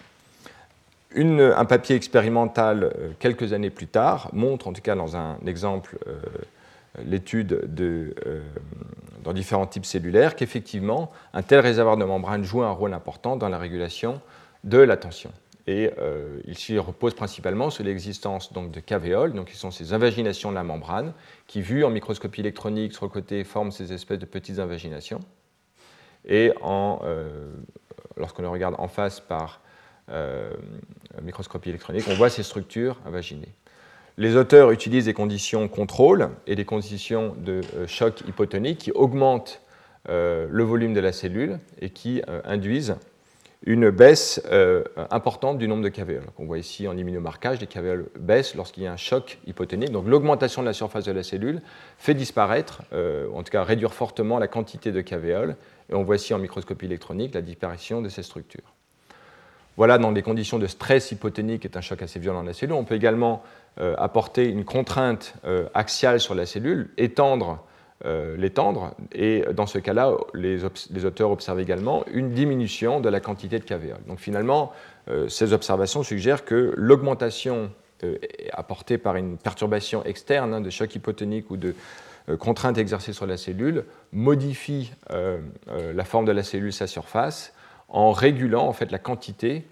Un papier expérimental quelques années plus tard montre, en tout cas dans un exemple, l'étude dans différents types cellulaires, qu'effectivement, un tel réservoir de membrane joue un rôle important dans la régulation de la tension. Et il s'y repose principalement sur l'existence donc, de cavéoles, donc qui sont ces invaginations de la membrane, qui, vues en microscopie électronique sur le côté, forment ces espèces de petites invaginations. Et lorsqu'on les regarde en face par microscopie électronique, on voit ces structures invaginées. Les auteurs utilisent des conditions contrôle et des conditions de choc hypotonique qui augmentent le volume de la cellule et qui induisent une baisse importante du nombre de cavéoles. On voit ici en immunomarquage, les cavéoles baissent lorsqu'il y a un choc hypotonique. Donc l'augmentation de la surface de la cellule fait disparaître, en tout cas réduire fortement la quantité de cavéoles. Et on voit ici en microscopie électronique la disparition de ces structures. Voilà, dans des conditions de stress hypotonique, qui est un choc assez violent de la cellule. On peut également apporter une contrainte axiale sur la cellule, l'étendre, et dans ce cas-là, les auteurs observent également une diminution de la quantité de cavéoles. Donc finalement, ces observations suggèrent que l'augmentation apportée par une perturbation externe de choc hypotonique ou de contrainte exercée sur la cellule modifie la forme de la cellule, sa surface, en régulant en fait la quantité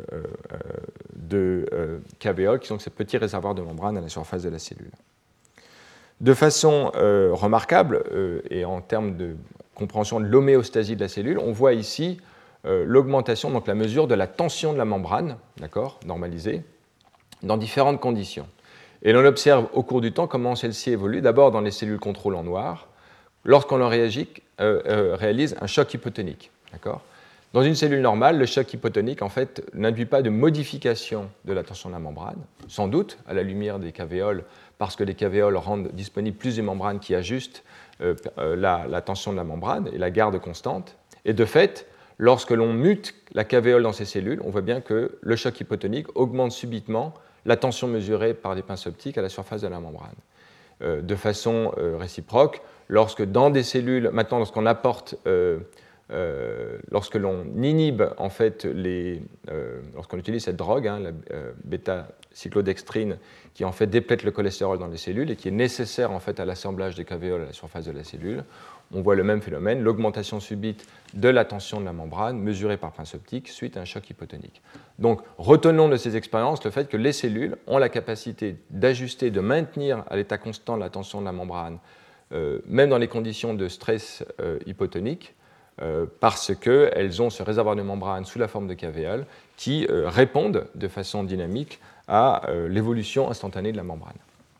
de cavéoles qui sont ces petits réservoirs de membrane à la surface de la cellule. De façon remarquable, et en termes de compréhension de l'homéostasie de la cellule, on voit ici l'augmentation, donc la mesure de la tension de la membrane, normalisée, dans différentes conditions. Et l'on observe au cours du temps comment celle-ci évolue, d'abord dans les cellules contrôle en noir, lorsqu'on leur réalise un choc hypotonique. Dans une cellule normale, le choc hypotonique en fait, n'induit pas de modification de la tension de la membrane, sans doute à la lumière des cavéoles, parce que les cavéoles rendent disponibles plus de membranes qui ajustent la tension de la membrane et la gardent constante. Et de fait, lorsque l'on mute la cavéole dans ces cellules, on voit bien que le choc hypotonique augmente subitement la tension mesurée par des pinces optiques à la surface de la membrane. De façon réciproque, lorsque dans des cellules, maintenant lorsqu'on apporte lorsque l'on inhibe en fait lorsqu'on utilise cette drogue, la bêta-cyclodextrine, qui en fait déplète le cholestérol dans les cellules et qui est nécessaire en fait à l'assemblage des cavéoles à la surface de la cellule, on voit le même phénomène, l'augmentation subite de la tension de la membrane mesurée par pince optique suite à un choc hypotonique. Donc retenons de ces expériences le fait que les cellules ont la capacité d'ajuster, de maintenir à l'état constant la tension de la membrane, même dans les conditions de stress hypotonique, parce qu'elles ont ce réservoir de membrane sous la forme de cavéoles qui répondent de façon dynamique à l'évolution instantanée de la membrane.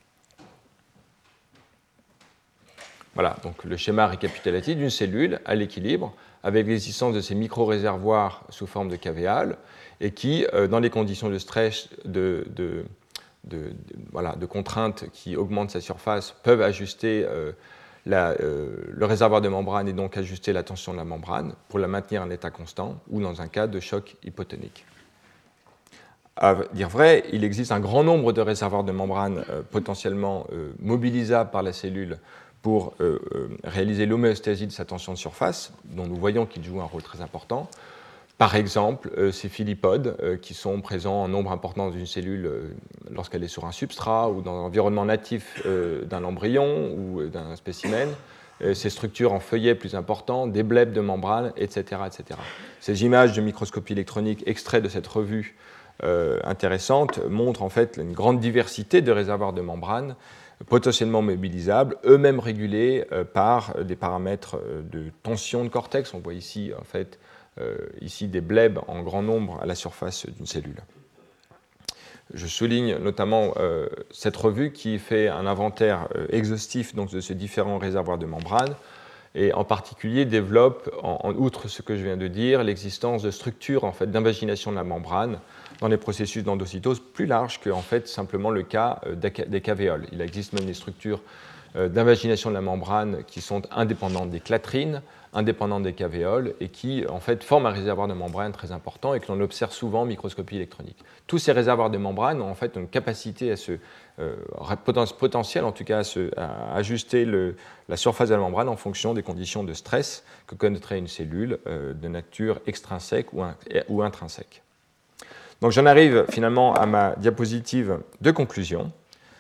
Voilà, donc le schéma récapitulatif d'une cellule à l'équilibre avec l'existence de ces micro-réservoirs sous forme de cavéoles et qui, dans les conditions de stress, de contraintes qui augmentent sa surface, peuvent ajuster le réservoir de membrane et donc ajuster la tension de la membrane pour la maintenir en état constant ou dans un cas de choc hypotonique. À dire vrai, il existe un grand nombre de réservoirs de membrane potentiellement mobilisables par la cellule pour réaliser l'homéostasie de sa tension de surface, dont nous voyons qu'ils jouent un rôle très important. Par exemple, ces philippodes qui sont présents en nombre important dans une cellule lorsqu'elle est sur un substrat ou dans l'environnement natif d'un embryon ou d'un spécimen, ces structures en feuillets plus importants, des blebs de membrane, etc., etc. Ces images de microscopie électronique extraites de cette revue intéressante montrent en fait une grande diversité de réservoirs de membrane potentiellement mobilisables, eux-mêmes régulés par des paramètres de tension de cortex. On voit ici, en fait, ici des blebs en grand nombre à la surface d'une cellule. Je souligne notamment cette revue qui fait un inventaire exhaustif donc, de ces différents réservoirs de membrane et en particulier développe, outre ce que je viens de dire, l'existence de structures en fait, d'invagination de la membrane dans les processus d'endocytose plus larges que en fait, simplement le cas des cavéoles. Il existe même des structures d'invagination de la membrane qui sont indépendantes des clatrines, indépendantes des cavéoles et qui en fait forment un réservoir de membrane très important et que l'on observe souvent en microscopie électronique. Tous ces réservoirs de membrane ont en fait une capacité à se potentiel en tout cas à ajuster la surface de la membrane en fonction des conditions de stress que connaîtrait une cellule de nature extrinsèque ou intrinsèque. Donc j'en arrive finalement à ma diapositive de conclusion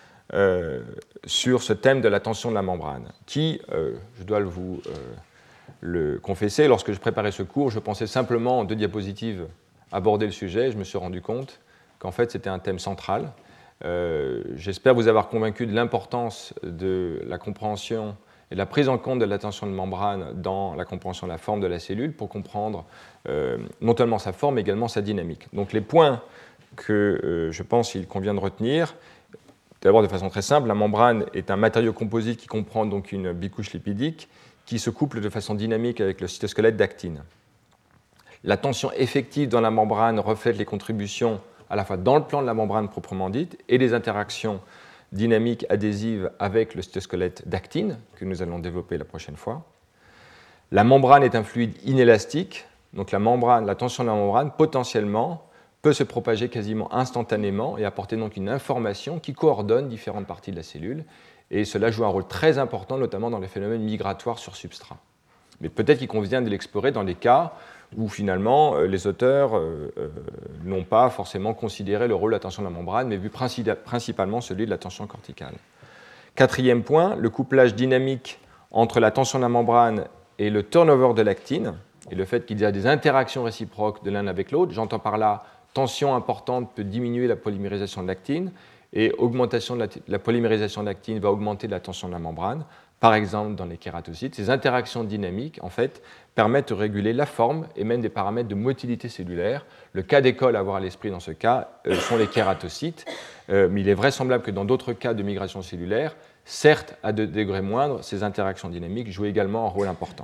sur ce thème de la tension de la membrane qui, je dois vous le confesser, lorsque je préparais ce cours, je pensais simplement en 2 diapositives aborder le sujet. Je me suis rendu compte qu'en fait c'était un thème central. J'espère vous avoir convaincu de l'importance de la compréhension et de la prise en compte de la tension de membrane dans la compréhension de la forme de la cellule pour comprendre non seulement sa forme, mais également sa dynamique. Donc les points que je pense qu'il convient de retenir, d'abord de façon très simple, la membrane est un matériau composite qui comprend donc une bicouche lipidique qui se couple de façon dynamique avec le cytosquelette d'actine. La tension effective dans la membrane reflète les contributions à la fois dans le plan de la membrane proprement dite et les interactions dynamiques adhésives avec le cytosquelette d'actine, que nous allons développer la prochaine fois. La membrane est un fluide inélastique, donc la tension de la membrane potentiellement peut se propager quasiment instantanément et apporter donc une information qui coordonne différentes parties de la cellule, et cela joue un rôle très important, notamment dans les phénomènes migratoires sur substrat. Mais peut-être qu'il convient de l'explorer dans les cas où finalement les auteurs n'ont pas forcément considéré le rôle de la tension de la membrane, mais vu principalement celui de la tension corticale. 4e point, le couplage dynamique entre la tension de la membrane et le turnover de l'actine, et le fait qu'il y a des interactions réciproques de l'un avec l'autre. J'entends par là, tension importante peut diminuer la polymérisation de l'actine, et augmentation de la polymérisation de l'actine va augmenter la tension de la membrane. Par exemple, dans les kératocytes, ces interactions dynamiques, en fait, permettent de réguler la forme et même des paramètres de motilité cellulaire. Le cas d'école à avoir à l'esprit dans ce cas sont les kératocytes, mais il est vraisemblable que dans d'autres cas de migration cellulaire, certes à de degrés moindres, ces interactions dynamiques jouent également un rôle important.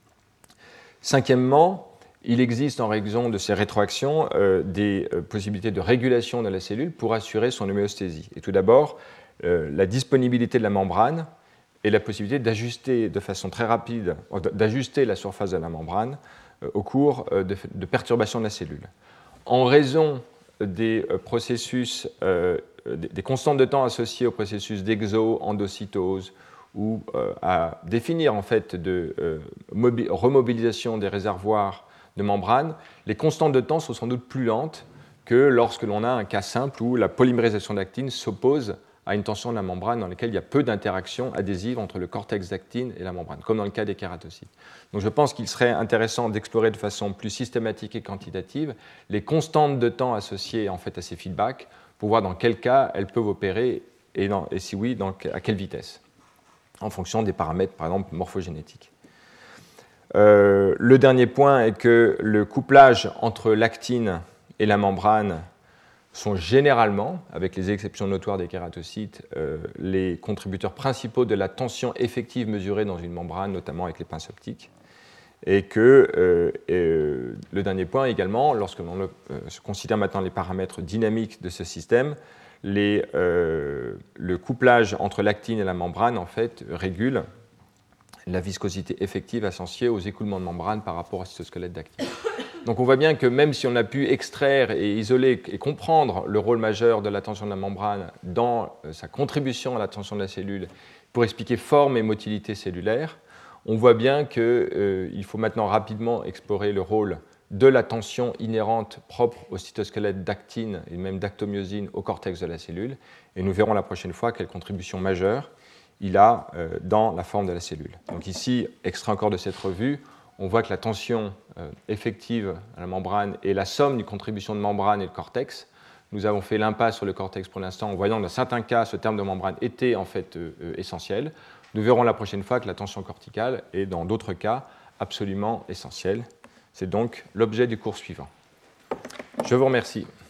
5e, il existe en raison de ces rétroactions des possibilités de régulation de la cellule pour assurer son homéostésie. Et tout d'abord, la disponibilité de la membrane et la possibilité d'ajuster de façon très rapide, d'ajuster la surface de la membrane au cours de perturbations de la cellule. En raison des processus, des constantes de temps associées au processus d'exo-endocytose ou à définir en fait de remobilisation des réservoirs de membrane, les constantes de temps sont sans doute plus lentes que lorsque l'on a un cas simple où la polymérisation d'actine s'oppose à une tension de la membrane dans laquelle il y a peu d'interactions adhésives entre le cortex d'actine et la membrane, comme dans le cas des kératocytes. Donc je pense qu'il serait intéressant d'explorer de façon plus systématique et quantitative les constantes de temps associées en fait à ces feedbacks pour voir dans quel cas elles peuvent opérer et si oui, à quelle vitesse, en fonction des paramètres, par exemple, morphogénétiques. Le dernier point est que le couplage entre l'actine et la membrane sont généralement, avec les exceptions notoires des kératocytes, les contributeurs principaux de la tension effective mesurée dans une membrane, notamment avec les pinces optiques. Et que le dernier point également, lorsque l'on considère maintenant les paramètres dynamiques de ce système, le couplage entre l'actine et la membrane en fait, régule la viscosité effective associée aux écoulements de membrane par rapport au cytosquelette d'actine. Donc on voit bien que même si on a pu extraire et isoler et comprendre le rôle majeur de la tension de la membrane dans sa contribution à la tension de la cellule pour expliquer forme et motilité cellulaire, on voit bien qu'il faut maintenant rapidement explorer le rôle de la tension inhérente propre au cytosquelette d'actine et même d'actomyosine au cortex de la cellule. Et nous verrons la prochaine fois quelle contribution majeure il a dans la forme de la cellule. Donc ici, extrait encore de cette revue, on voit que la tension effective à la membrane est la somme d'une contribution de membrane et de cortex Nous avons fait l'impasse sur le cortex pour l'instant en voyant que dans certains cas, ce terme de membrane était en fait essentiel. Nous verrons la prochaine fois que la tension corticale est dans d'autres cas absolument essentielle. C'est donc l'objet du cours suivant. Je vous remercie.